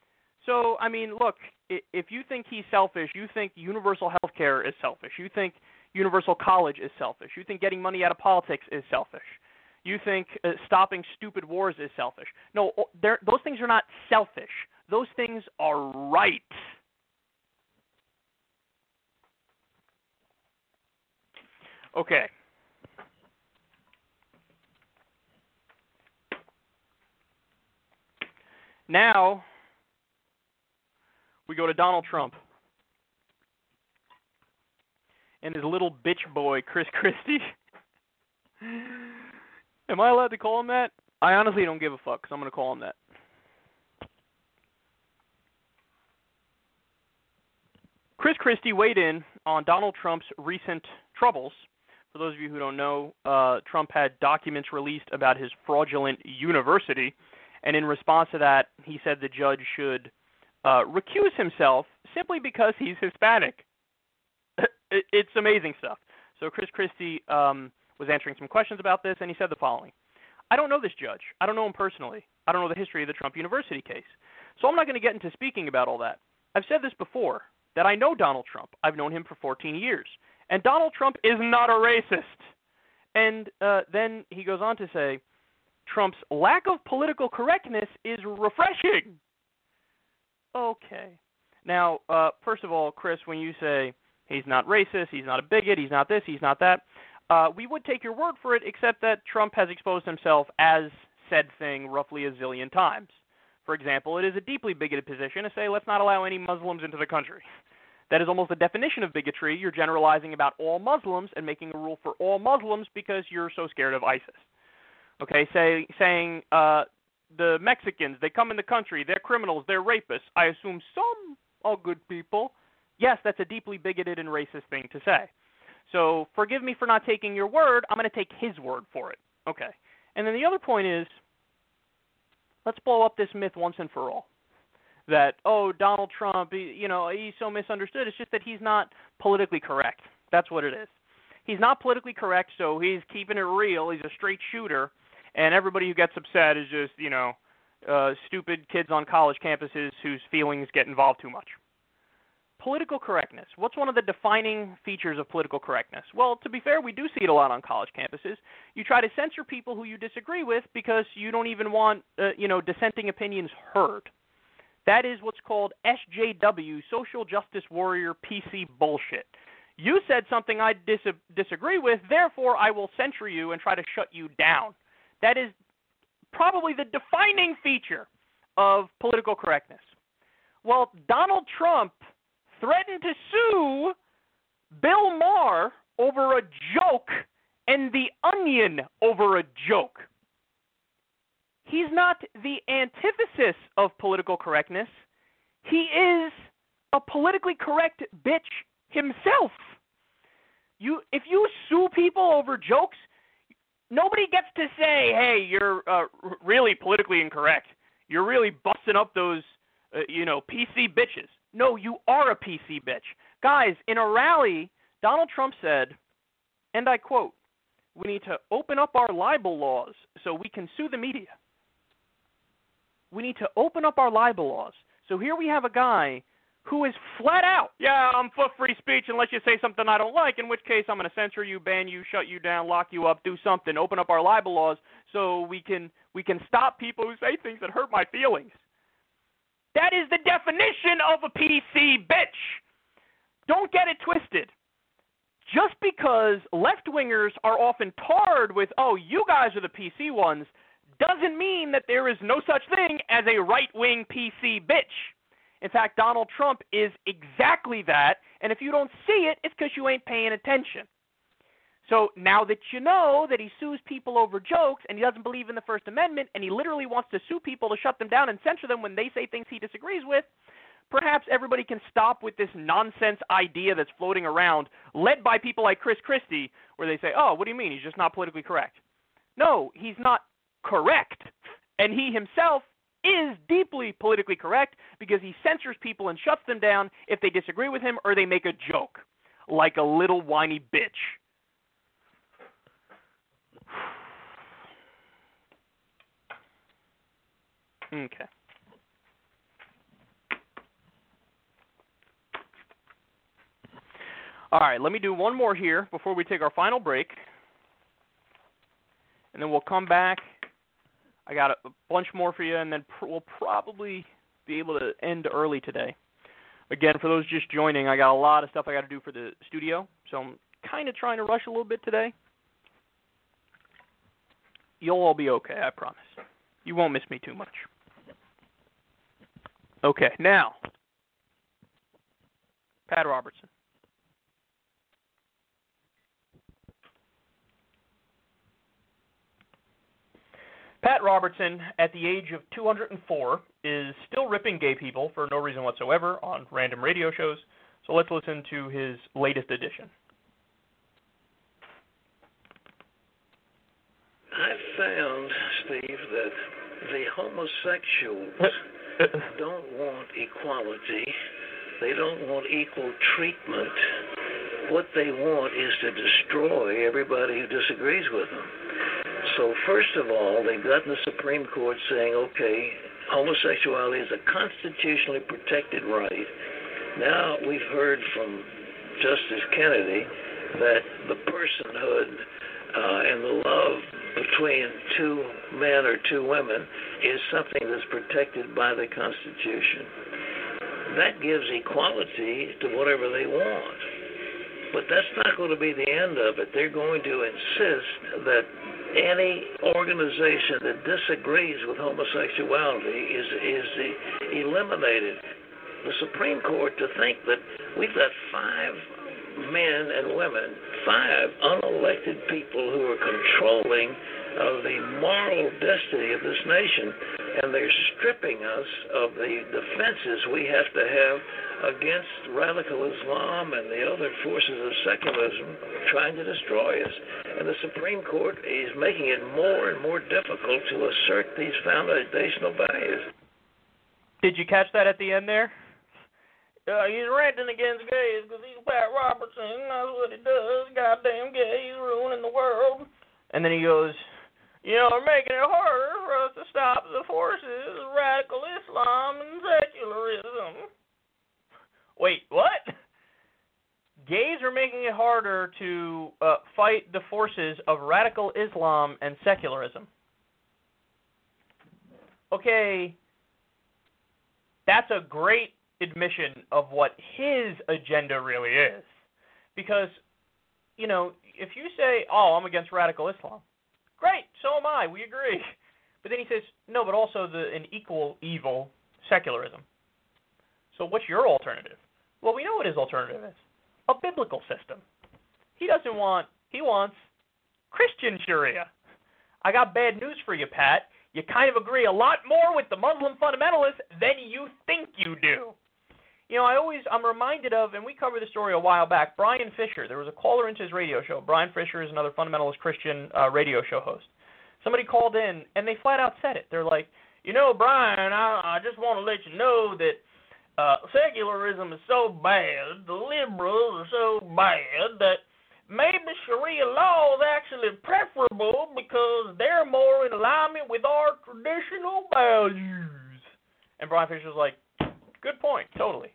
So, I mean, look, if you think he's selfish, you think universal health care is selfish, you think universal college is selfish, you think getting money out of politics is selfish, you think uh, stopping stupid wars is selfish. No, those things are not selfish. Those things are right. Okay. Now, we go to Donald Trump. and his little bitch boy, Chris Christie. Am I allowed to call him that? I honestly don't give a fuck, so I'm going to call him that. Chris Christie weighed in on Donald Trump's recent troubles. For those of you who don't know, uh, Trump had documents released about his fraudulent university, and in response to that, he said the judge should uh, recuse himself simply because he's Hispanic. It's amazing stuff. So Chris Christie um, was answering some questions about this, and he said the following. I don't know this judge. I don't know him personally. I don't know the history of the Trump University case. So I'm not going to get into speaking about all that. I've said this before, that I know Donald Trump. I've known him for fourteen years. And Donald Trump is not a racist. And uh, then he goes on to say, Trump's lack of political correctness is refreshing. Okay. Now, uh, first of all, Chris, when you say he's not racist, he's not a bigot, he's not this, he's not that, uh, we would take your word for it, except that Trump has exposed himself as said thing roughly a zillion times. For example, it is a deeply bigoted position to say, let's not allow any Muslims into the country. That is almost the definition of bigotry. You're generalizing about all Muslims and making a rule for all Muslims because you're so scared of ISIS. Okay, say, saying uh, the Mexicans, they come in the country, they're criminals, they're rapists. I assume some are good people. Yes, that's a deeply bigoted and racist thing to say. So forgive me for not taking your word. I'm going to take his word for it. Okay. And then the other point is, let's blow up this myth once and for all. That, oh, Donald Trump, he, you know, he's so misunderstood. It's just that he's not politically correct. That's what it is. He's not politically correct, so he's keeping it real. He's a straight shooter, and everybody who gets upset is just, you know, uh, stupid kids on college campuses whose feelings get involved too much. Political correctness. What's one of the defining features of political correctness? Well, to be fair, we do see it a lot on college campuses. You try to censor people who you disagree with because you don't even want, uh, you know, dissenting opinions heard. That is what's called S J W, social justice warrior P C bullshit. You said something I dis- disagree with, therefore I will censor you and try to shut you down. That is probably the defining feature of political correctness. Well, Donald Trump threatened to sue Bill Maher over a joke and The Onion over a joke. He's not the antithesis of political correctness. He is a politically correct bitch himself. You, if you sue people over jokes, nobody gets to say, hey, you're uh, really politically incorrect. You're really busting up those, uh, you know, P C bitches. No, you are a P C bitch. Guys, in a rally, Donald Trump said, and I quote, we need to open up our libel laws so we can sue the media. We need to open up our libel laws. So here we have a guy who is flat out, yeah, I'm for free speech unless you say something I don't like, in which case I'm going to censor you, ban you, shut you down, lock you up, do something, open up our libel laws so we can we can stop people who say things that hurt my feelings. That is the definition of a P C bitch. Don't get it twisted. Just because left-wingers are often tarred with, oh, you guys are the P C ones, doesn't mean that there is no such thing as a right-wing P C bitch. In fact, Donald Trump is exactly that, and if you don't see it, it's because you ain't paying attention. So now that you know that he sues people over jokes and he doesn't believe in the First Amendment and he literally wants to sue people to shut them down and censor them when they say things he disagrees with, perhaps everybody can stop with this nonsense idea that's floating around, led by people like Chris Christie, where they say, oh, what do you mean? He's just not politically correct. No, he's not correct. And he himself is deeply politically correct because he censors people and shuts them down if they disagree with him or they make a joke, like a little whiny bitch. Okay. All right, let me do one more here before we take our final break. And then we'll come back. I got a bunch more for you, and then pr- we'll probably be able to end early today. Again, for those just joining, I got a lot of stuff I got to do for the studio, so I'm kind of trying to rush a little bit today. You'll all be okay, I promise. You won't miss me too much. Okay, now, Pat Robertson. Pat Robertson, at the age of two hundred four, is still ripping gay people for no reason whatsoever on random radio shows. So let's listen to his latest edition. I found, Steve, that the homosexuals don't want equality. They don't want equal treatment. What they want is to destroy everybody who disagrees with them. So first of all, they've gotten the Supreme Court saying, okay, homosexuality is a constitutionally protected right. Now we've heard from Justice Kennedy that the personhood uh, and the love between two men or two women is something that's protected by the Constitution. That gives equality to whatever they want. But that's not going to be the end of it. They're going to insist that any organization that disagrees with homosexuality is is eliminated. The Supreme Court, to think that we've got five men and women, five unelected people who are controlling uh, the moral destiny of this nation, and they're stripping us of the defenses we have to have against radical Islam and the other forces of secularism trying to destroy us. And the Supreme Court is making it more and more difficult to assert these foundational values. Did you catch that at the end there? Uh, he's ranting against gays because he's Pat Robertson. That's what he does. Goddamn gays ruining the world. And then he goes, you know, they're making it harder for us to stop the forces of radical Islam and secularism. Wait, what? Gays are making it harder to uh, fight the forces of radical Islam and secularism. Okay, that's a great admission of what his agenda really is. Because, you know, if you say, oh, I'm against radical Islam, great, so am I, we agree. But then he says, no, but also the an equal evil, secularism. So what's your alternative? Well, we know what his alternative is. A biblical system. He doesn't want, he wants Christian Sharia. I got bad news for you, Pat. You kind of agree a lot more with the Muslim fundamentalists than you think you do. You know, I always, I'm reminded of, and we covered the story a while back, Brian Fisher. There was a caller into his radio show. Brian Fisher is another fundamentalist Christian uh, radio show host. Somebody called in, and they flat out said it. They're like, you know, Brian, I, I just want to let you know that uh, secularism is so bad, the liberals are so bad, that maybe Sharia law is actually preferable because they're more in alignment with our traditional values. And Brian Fisher's like, good point, totally.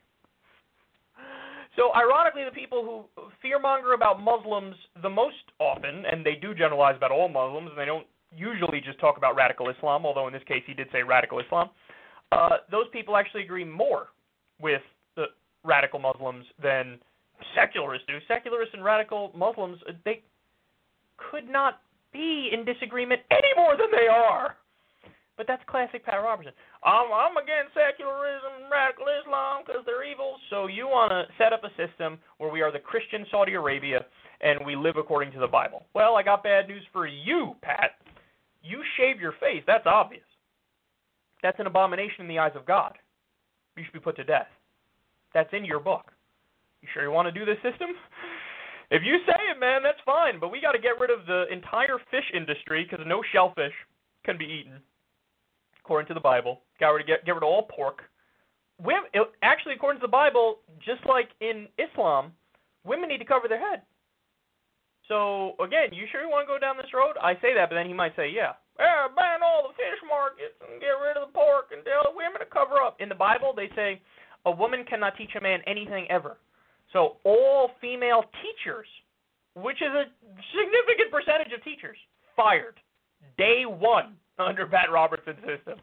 So, ironically, the people who fearmonger about Muslims the most often, and they do generalize about all Muslims, and they don't usually just talk about radical Islam, although in this case he did say radical Islam, uh, those people actually agree more with the radical Muslims than secularists do. Secularists and radical Muslims, they could not be in disagreement any more than they are. But that's classic Pat Robertson. I'm, I'm against secularism and radical Islam because they're evil, so you want to set up a system where we are the Christian Saudi Arabia and we live according to the Bible. Well, I got bad news for you, Pat. You shave your face. That's obvious. That's an abomination in the eyes of God. You should be put to death. That's in your book. You sure you want to do this system? If you say it, man, that's fine, but we got to get rid of the entire fish industry because no shellfish can be eaten, according to the Bible. Got to get, get rid of all pork. Women, actually, according to the Bible, just like in Islam, women need to cover their head. So, again, you sure you want to go down this road? I say that, but then he might say, yeah. Yeah, ban all the fish markets and get rid of the pork and tell women to cover up. In the Bible, they say a woman cannot teach a man anything ever. So all female teachers, which is a significant percentage of teachers, fired day one under Pat Robertson's system.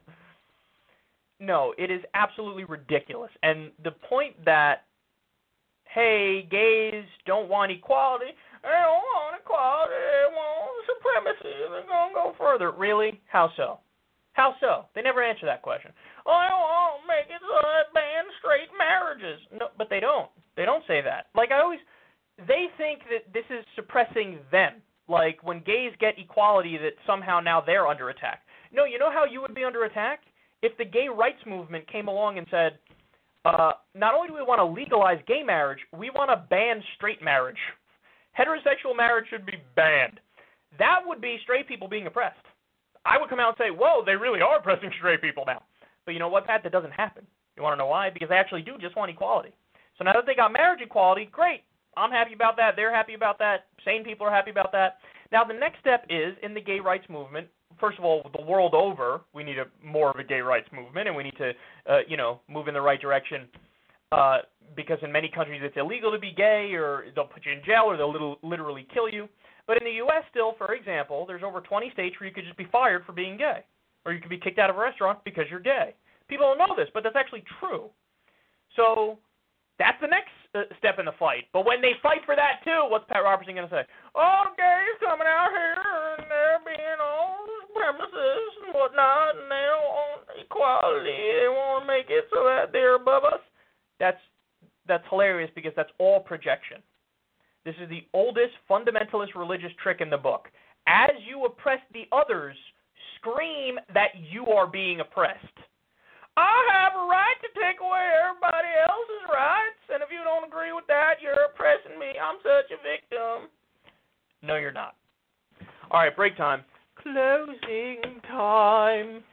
No, it is absolutely ridiculous. And the point that, hey, gays don't want equality, they don't want equality, they want supremacy, they're going to go further. Really? How so? How so? They never answer that question. Oh, I want to make it so I ban straight marriages. No, but they don't. They don't say that. Like I always, they think that this is suppressing them. Like when gays get equality that somehow now they're under attack. No, you know how you would be under attack? If the gay rights movement came along and said, uh, not only do we want to legalize gay marriage, we want to ban straight marriage. Heterosexual marriage should be banned. That would be straight people being oppressed. I would come out and say, whoa, they really are oppressing straight people now. But you know what, Pat? That doesn't happen. You want to know why? Because they actually do just want equality. So now that they got marriage equality, great. I'm happy about that. They're happy about that. Sane people are happy about that. Now the next step is, in the gay rights movement, first of all, the world over, we need a more of a gay rights movement, and we need to, uh, you know, move in the right direction. Uh, because in many countries it's illegal to be gay, or they'll put you in jail, or they'll little, literally kill you. But in the U S still, for example, there's over twenty states where you could just be fired for being gay, or you could be kicked out of a restaurant because you're gay. People don't know this, but that's actually true. So that's the next uh, step in the fight. But when they fight for that too, what's Pat Robertson going to say? Oh, gays coming out here and they're being all supremacists and whatnot, and they don't want equality. They want to make it so that they're above us. That's that's hilarious because that's all projection. This is the oldest fundamentalist religious trick in the book. As you oppress the others, scream that you are being oppressed. I have a right to take away everybody else's rights, and if you don't agree with that, you're oppressing me. I'm such a victim. No, you're not. All right, break time. Closing time.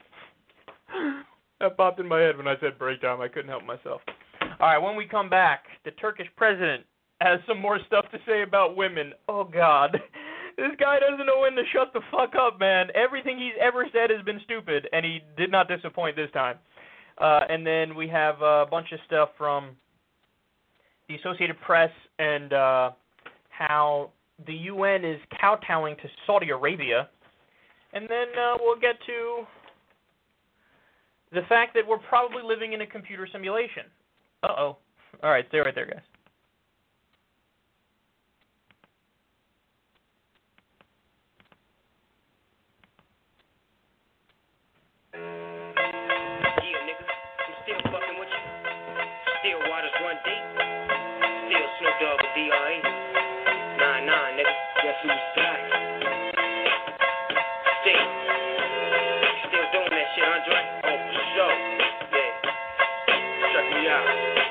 That popped in my head when I said break time. I couldn't help myself. All right, when we come back, the Turkish president has some more stuff to say about women. Oh, God. This guy doesn't know when to shut the fuck up, man. Everything he's ever said has been stupid, and he did not disappoint this time. Uh, and then we have a bunch of stuff from the Associated Press and uh, how the U N is kowtowing to Saudi Arabia. And then uh, we'll get to the fact that we're probably living in a computer simulation. Uh-oh. All right, stay right there, guys. Dog with D R A. Nine nine, nigga. Guess who's back? Still, still doing that shit, Andre? Oh, for sure. Yeah. Check me out.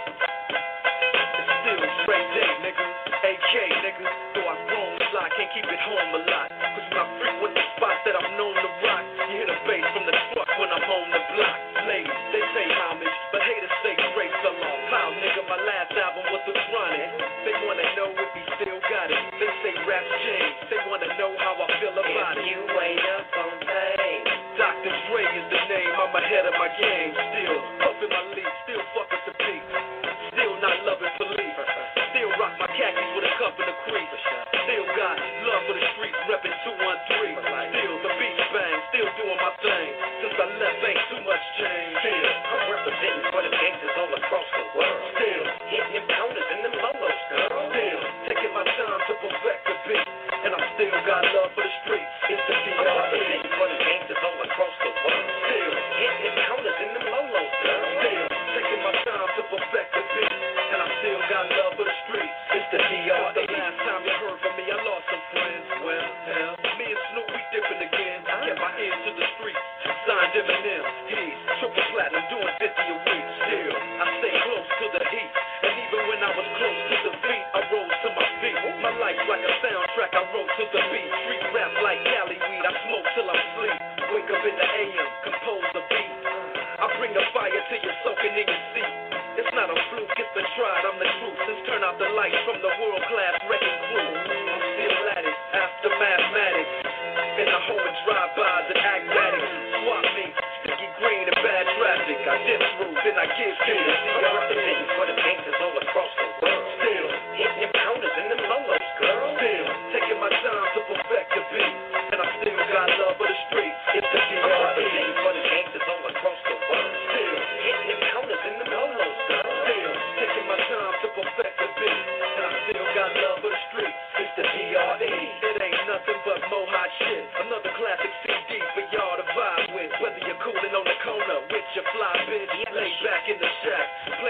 It's still Dre Day, nigga. A K, nigga. Though I've grown a lot, can't keep it home a lot. Cause when I frequent the spots that I'm known to rock, you hear the bass from the truck when I'm on the block. Ladies, they pay homage, but haters say Dre fell off. How, nigga, my last album was the Chronic. They wanna know if he still got it. They say rap's changed. They wanna know how I feel about if it. You ain't up on fame. Doctor Dre is the name. I'm ahead of my game. Still puffin' my leaf. Still fuck with the beat. Still not loving police. Still rock my khakis with a cup in the crease. Still got love for the streets. Reppin' two one three. Still the beats bang. Still doing my thing. Since I left, ain't too much change. Still I'm representing for the gangsters all across the world. Still hitting them counters and them lolos, girl. Still taking my time to perfect the beat, and I still got love for the streets. It's the D R E for the gangsters all across the world. Still hitting them counters and them lolos, girl. Still taking my time to perfect the beat, and I still got love for the streets. It's the D R E. The last time you heard from me, I lost some friends. Well, hell, me and Snoop, we dipping again. I kept my ear to the streets. Signed Eminem, he's triple platinum, doing fifty a week. Still, I stay close to the heat, and even when I was close to the beat, I rose to my feet. My life's like a soundtrack, I wrote to the beat. Street rap like Cali weed, I smoke till I'm asleep. Wake up in the A M, compose a beat. I bring the fire till you're soaking in your seat. It's not a fluke, it's been tried, I'm the truth. Since turn out the lights from the world-class wrecking crew, I'm still at it, after mathematics. In the home and drive-bys and acmatics. Swap me, sticky green and bad traffic. I dip through, then I give to you. I'm representing for the gangsters all across the world. Still hitting them counters and them lolos, girl. Still taking my time to perfect the beat, and I still got love for the streets. It's the D R E. I'm representing for the gangsters all across the world. Still hitting them counters and them lolos, girl. Still taking my time to perfect the beat, and I still got love for the streets. It's the D R E. It ain't nothing but mo hot shit. Another classic C D for y'all to vibe with. Whether you're cooling on the corner with your fly bitch, lay back in the shack,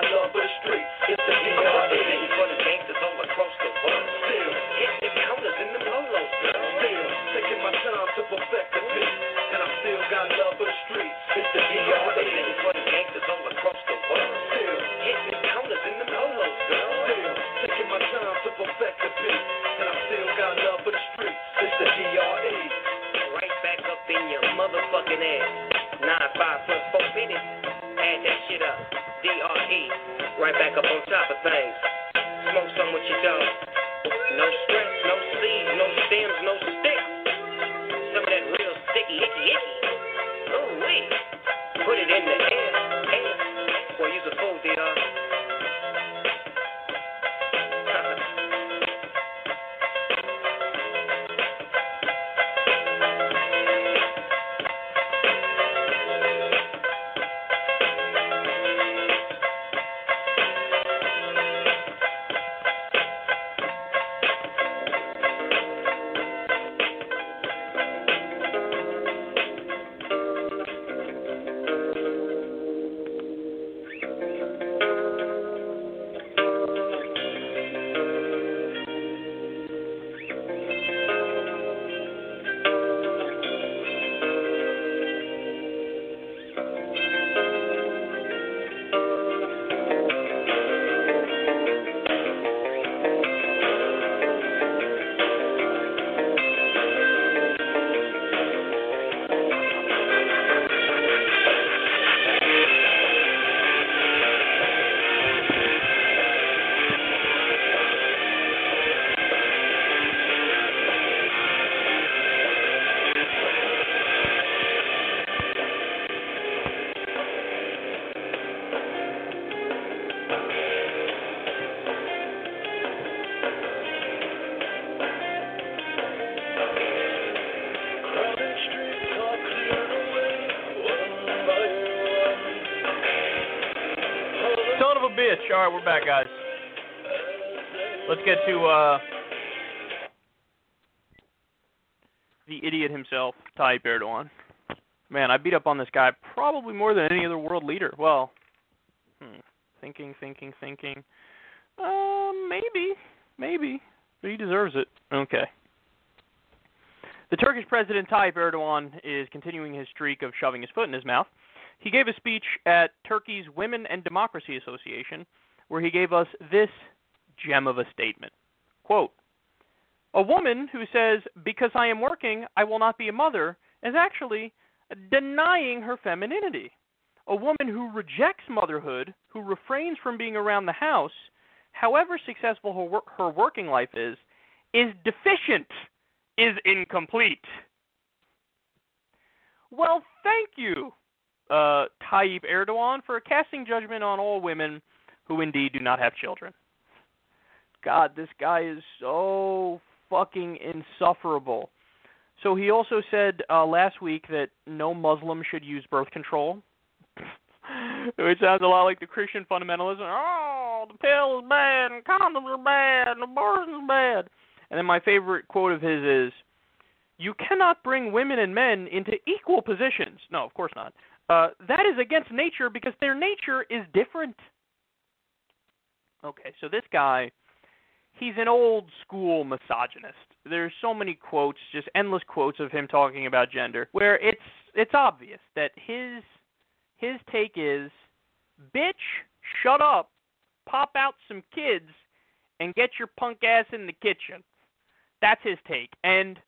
love for the streets. It's the D R E. For the gangsters all across the world. Still hitting the counters in the lolos. Still taking my time to perfect the beat. And I still got love for the streets. It's the D R E. For the gangsters all across the world. Still hitting the counters in the lolos. Still taking my time to perfect the beat. And I still got love for the streets. It's the D R E. Right back up in your motherfucking ass. Nine, five plus four minutes. Add that shit up. D R E. Right back up on top of things. Smoke some with your dog. No stress, no seeds, no stems, no sticks. Some of that real sticky, icky, icky. Oh, wait. Put it in the air. Air. Boy, you's a fool, D R. Bitch. All right, we're back, guys. Let's get to uh, the idiot himself, Tayyip Erdogan. Man, I beat up on this guy probably more than any other world leader. Well, hmm, thinking, thinking, thinking. Uh, maybe, maybe, but he deserves it. Okay. The Turkish President Tayyip Erdogan is continuing his streak of shoving his foot in his mouth. He gave a speech at Turkey's Women and Democracy Association where he gave us this gem of a statement. Quote, "A woman who says, because I am working, I will not be a mother, is actually denying her femininity. A woman who rejects motherhood, who refrains from being around the house, however successful her, wor- her working life is, is deficient, is incomplete." Well, thank you, Uh, Tayyip Erdogan, for casting judgment on all women who indeed do not have children. God, this guy is so fucking insufferable. So he also said uh, last week that no Muslim should use birth control, which sounds a lot like the Christian fundamentalism. Oh, the pill is bad, and condoms are bad, and abortion's bad. And then my favorite quote of his is, "You cannot bring women and men into equal positions." No, of course not. Uh, that is against nature because their nature is different. Okay, so this guy, he's an old school misogynist. There's so many quotes, just endless quotes of him talking about gender, where it's it's obvious that his his take is, bitch, shut up, pop out some kids, and get your punk ass in the kitchen. That's his take. And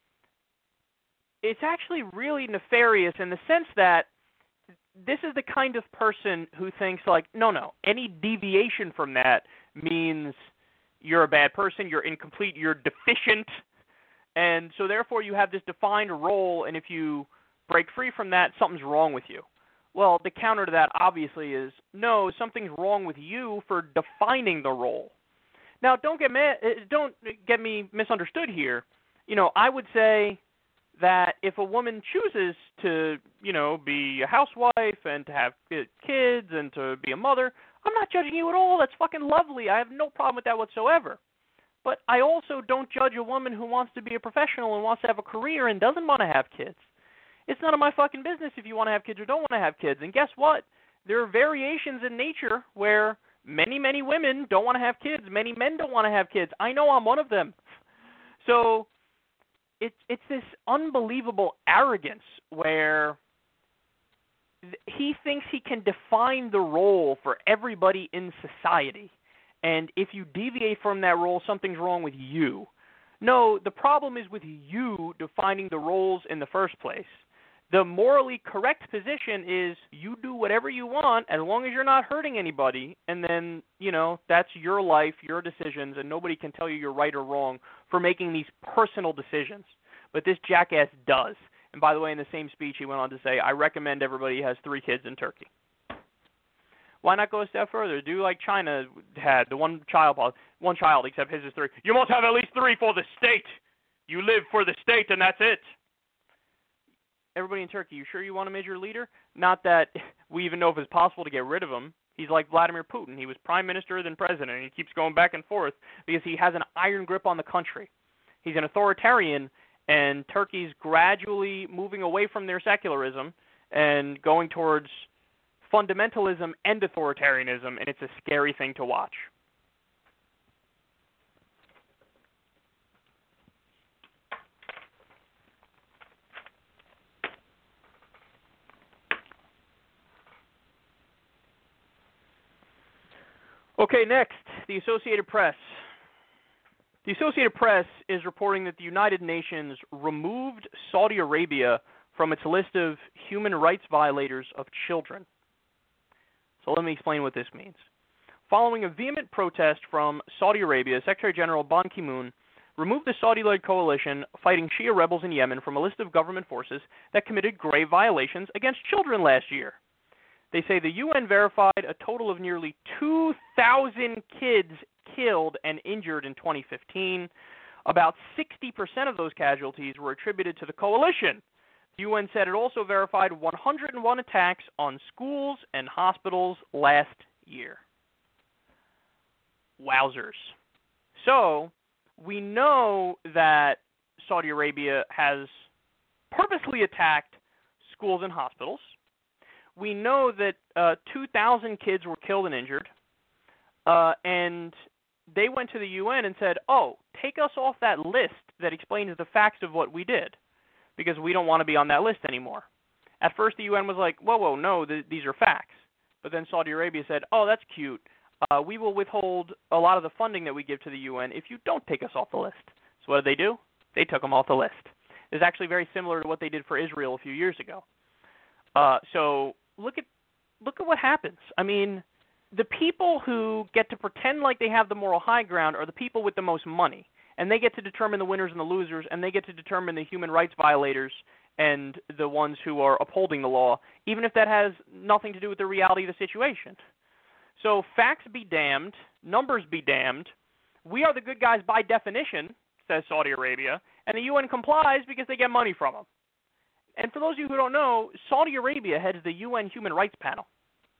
it's actually really nefarious in the sense that this is the kind of person who thinks, like, no, no, any deviation from that means you're a bad person, you're incomplete, you're deficient, and so therefore you have this defined role, and if you break free from that, something's wrong with you. Well, the counter to that obviously is, no, something's wrong with you for defining the role. Now, don't get me, don't get me misunderstood here. You know, I would say that if a woman chooses to, you know, be a housewife and to have kids and to be a mother, I'm not judging you at all. That's fucking lovely. I have no problem with that whatsoever. But I also don't judge a woman who wants to be a professional and wants to have a career and doesn't want to have kids. It's none of my fucking business if you want to have kids or don't want to have kids. And guess what? there are variations in nature where many, many women don't want to have kids. Many men don't want to have kids. I know I'm one of them. So it's it's this unbelievable arrogance where th- he thinks he can define the role for everybody in society. And if you deviate from that role, something's wrong with you. No, the problem is with you defining the roles in the first place. The morally correct position is you do whatever you want as long as you're not hurting anybody, and then, you know, that's your life, your decisions, and nobody can tell you you're right or wrong for making these personal decisions. But this jackass does. And by the way, in the same speech, he went on to say, I recommend everybody has three kids in Turkey. Why not go a step further? Do like China had, the one child, one child, except his is three. You must have at least three for the state. You live for the state, and that's it. Everybody in Turkey, you sure you want a major leader? Not that we even know if it's possible to get rid of him. He's like Vladimir Putin. He was prime minister, then president, and he keeps going back and forth because he has an iron grip on the country. He's an authoritarian, and Turkey's gradually moving away from their secularism and going towards fundamentalism and authoritarianism, and it's a scary thing to watch. Okay, next, the Associated Press. The Associated Press is reporting that the United Nations removed Saudi Arabia from its list of human rights violators of children. So let me explain what this means. Following a vehement protest from Saudi Arabia, Secretary General Ban Ki-moon removed the Saudi-led coalition fighting Shia rebels in Yemen from a list of government forces that committed grave violations against children last year. They say the U N verified a total of nearly two thousand kids killed and injured in twenty fifteen. About sixty percent of those casualties were attributed to the coalition. The U N said it also verified one hundred one attacks on schools and hospitals last year. Wowzers. So, we know that Saudi Arabia has purposely attacked schools and hospitals. We know that uh, two thousand kids were killed and injured, uh, and they went to the U N and said, oh, take us off that list that explains the facts of what we did, because we don't want to be on that list anymore. At first, the U N was like, whoa, whoa, no, th- these are facts. But then Saudi Arabia said, oh, that's cute. Uh, we will withhold a lot of the funding that we give to the U N if you don't take us off the list. So what did they do? They took them off the list. It's actually very similar to what they did for Israel a few years ago. Uh, so look at look at what happens. I mean, the people who get to pretend like they have the moral high ground are the people with the most money, and they get to determine the winners and the losers, and they get to determine the human rights violators and the ones who are upholding the law, even if that has nothing to do with the reality of the situation. So facts be damned, numbers be damned. We are the good guys by definition, says Saudi Arabia, and the U N complies because they get money from them. And for those of you who don't know, Saudi Arabia heads the U N Human Rights Panel.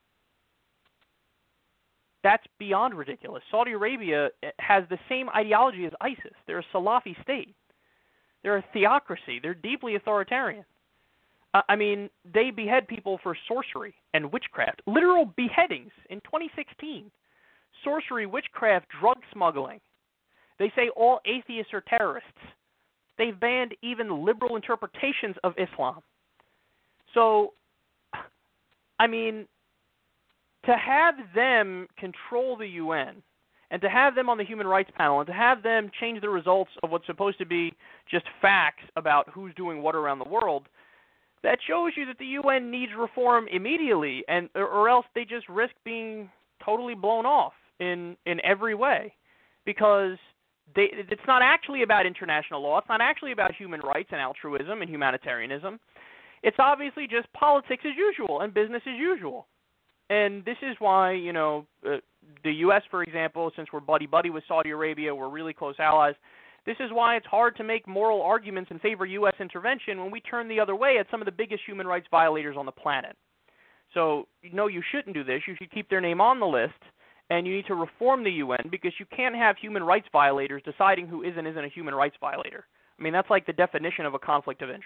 That's beyond ridiculous. Saudi Arabia has the same ideology as ISIS. They're a Salafi state. They're a theocracy. They're deeply authoritarian. Uh, I mean, they behead people for sorcery and witchcraft. Literal beheadings in twenty sixteen. Sorcery, witchcraft, drug smuggling. They say all atheists are terrorists. They've banned even liberal interpretations of Islam. So, I mean, to have them control the U N and to have them on the Human Rights Panel and to have them change the results of what's supposed to be just facts about who's doing what around the world, that shows you that the U N needs reform immediately, and or else they just risk being totally blown off in, in every way, because They, it's not actually about international law. It's not actually about human rights and altruism and humanitarianism. It's obviously just politics as usual and business as usual. And this is why, you know, uh, the U S, for example, since we're buddy-buddy with Saudi Arabia, we're really close allies, this is why it's hard to make moral arguments in favor of U S intervention when we turn the other way at some of the biggest human rights violators on the planet. So, no, you shouldn't do this. You should keep their name on the list. And you need to reform the U N because you can't have human rights violators deciding who is and isn't a human rights violator. I mean, that's like the definition of a conflict of interest.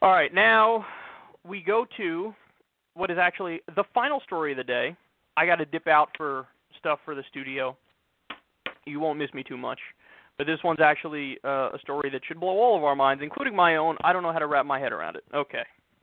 All right, now we go to what is actually the final story of the day. I got to dip out for stuff for the studio. You won't miss me too much. But this one's actually uh, a story that should blow all of our minds, including my own. I don't know how to wrap my head around it. Okay.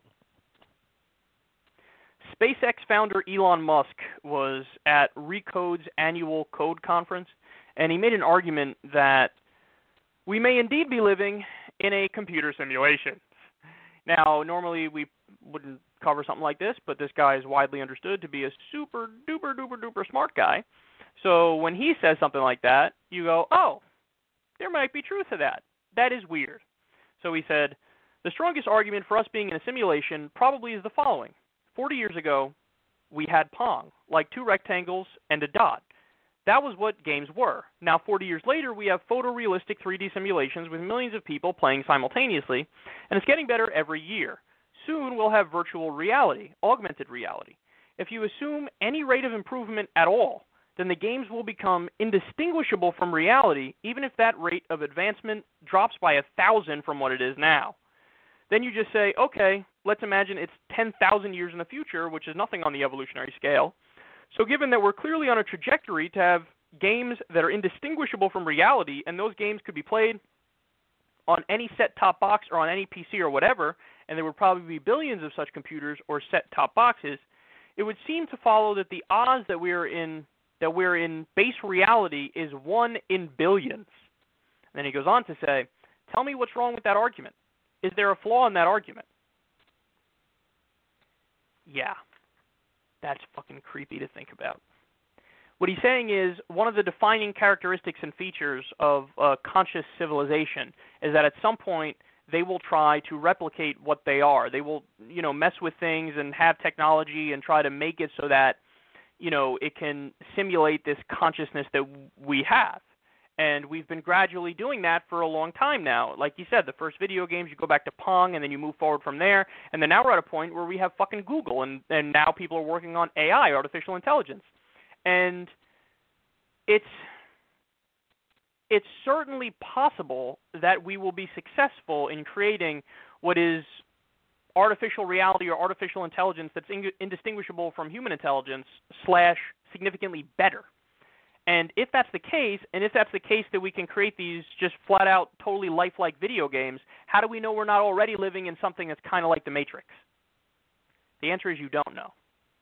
SpaceX founder Elon Musk was at Recode's annual Code conference, and he made an argument that we may indeed be living in a computer simulation. Now, normally we wouldn't cover something like this, but this guy is widely understood to be a super duper duper duper smart guy. So when he says something like that, you go, oh, there might be truth to that. That is weird. So he said, the strongest argument for us being in a simulation probably is the following. forty years ago, we had Pong, like two rectangles and a dot. That was what games were. Now, forty years later, we have photorealistic three D simulations with millions of people playing simultaneously, and it's getting better every year. Soon, we'll have virtual reality, augmented reality. If you assume any rate of improvement at all, then the games will become indistinguishable from reality, even if that rate of advancement drops by a thousand from what it is now. Then you just say, okay, let's imagine it's ten thousand years in the future, which is nothing on the evolutionary scale. So given that we're clearly on a trajectory to have games that are indistinguishable from reality, and those games could be played on any set-top box or on any P C or whatever, and there would probably be billions of such computers or set-top boxes, it would seem to follow that the odds that we're in that we're in base reality is one in billions. And then he goes on to say, tell me what's wrong with that argument. Is there a flaw in that argument? Yeah. That's fucking creepy to think about. What he's saying is one of the defining characteristics and features of uh, conscious civilization is that at some point they will try to replicate what they are. They will, you know, mess with things and have technology and try to make it so that, you know, it can simulate this consciousness that we have. And we've been gradually doing that for a long time now. Like you said, the first video games, you go back to Pong, and then you move forward from there. And then now we're at a point where we have fucking Google, and, and now people are working on A I, artificial intelligence. And it's it's certainly possible that we will be successful in creating what is artificial reality or artificial intelligence that's in, indistinguishable from human intelligence slash significantly better. And if that's the case, and if that's the case that we can create these just flat-out, totally lifelike video games, how do we know we're not already living in something that's kind of like the Matrix? The answer is you don't know.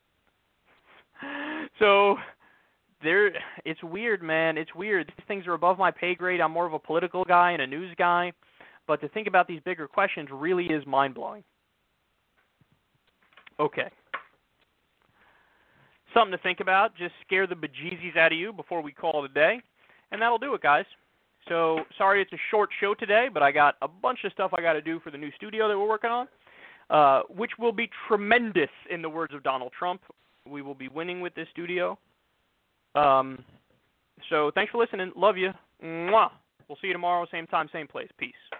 So there, it's weird, man. It's weird. These things are above my pay grade. I'm more of a political guy and a news guy. But to think about these bigger questions really is mind-blowing. Okay. Something to think about. Just scare the bejesus out of you before we call it a day. And that'll do it, guys. So, sorry it's a short show today, but I got a bunch of stuff I got to do for the new studio that we're working on, uh, which will be tremendous in the words of Donald Trump. We will be winning with this studio. Um, so, thanks for listening. Love you. Mwah. We'll see you tomorrow, same time, same place. Peace.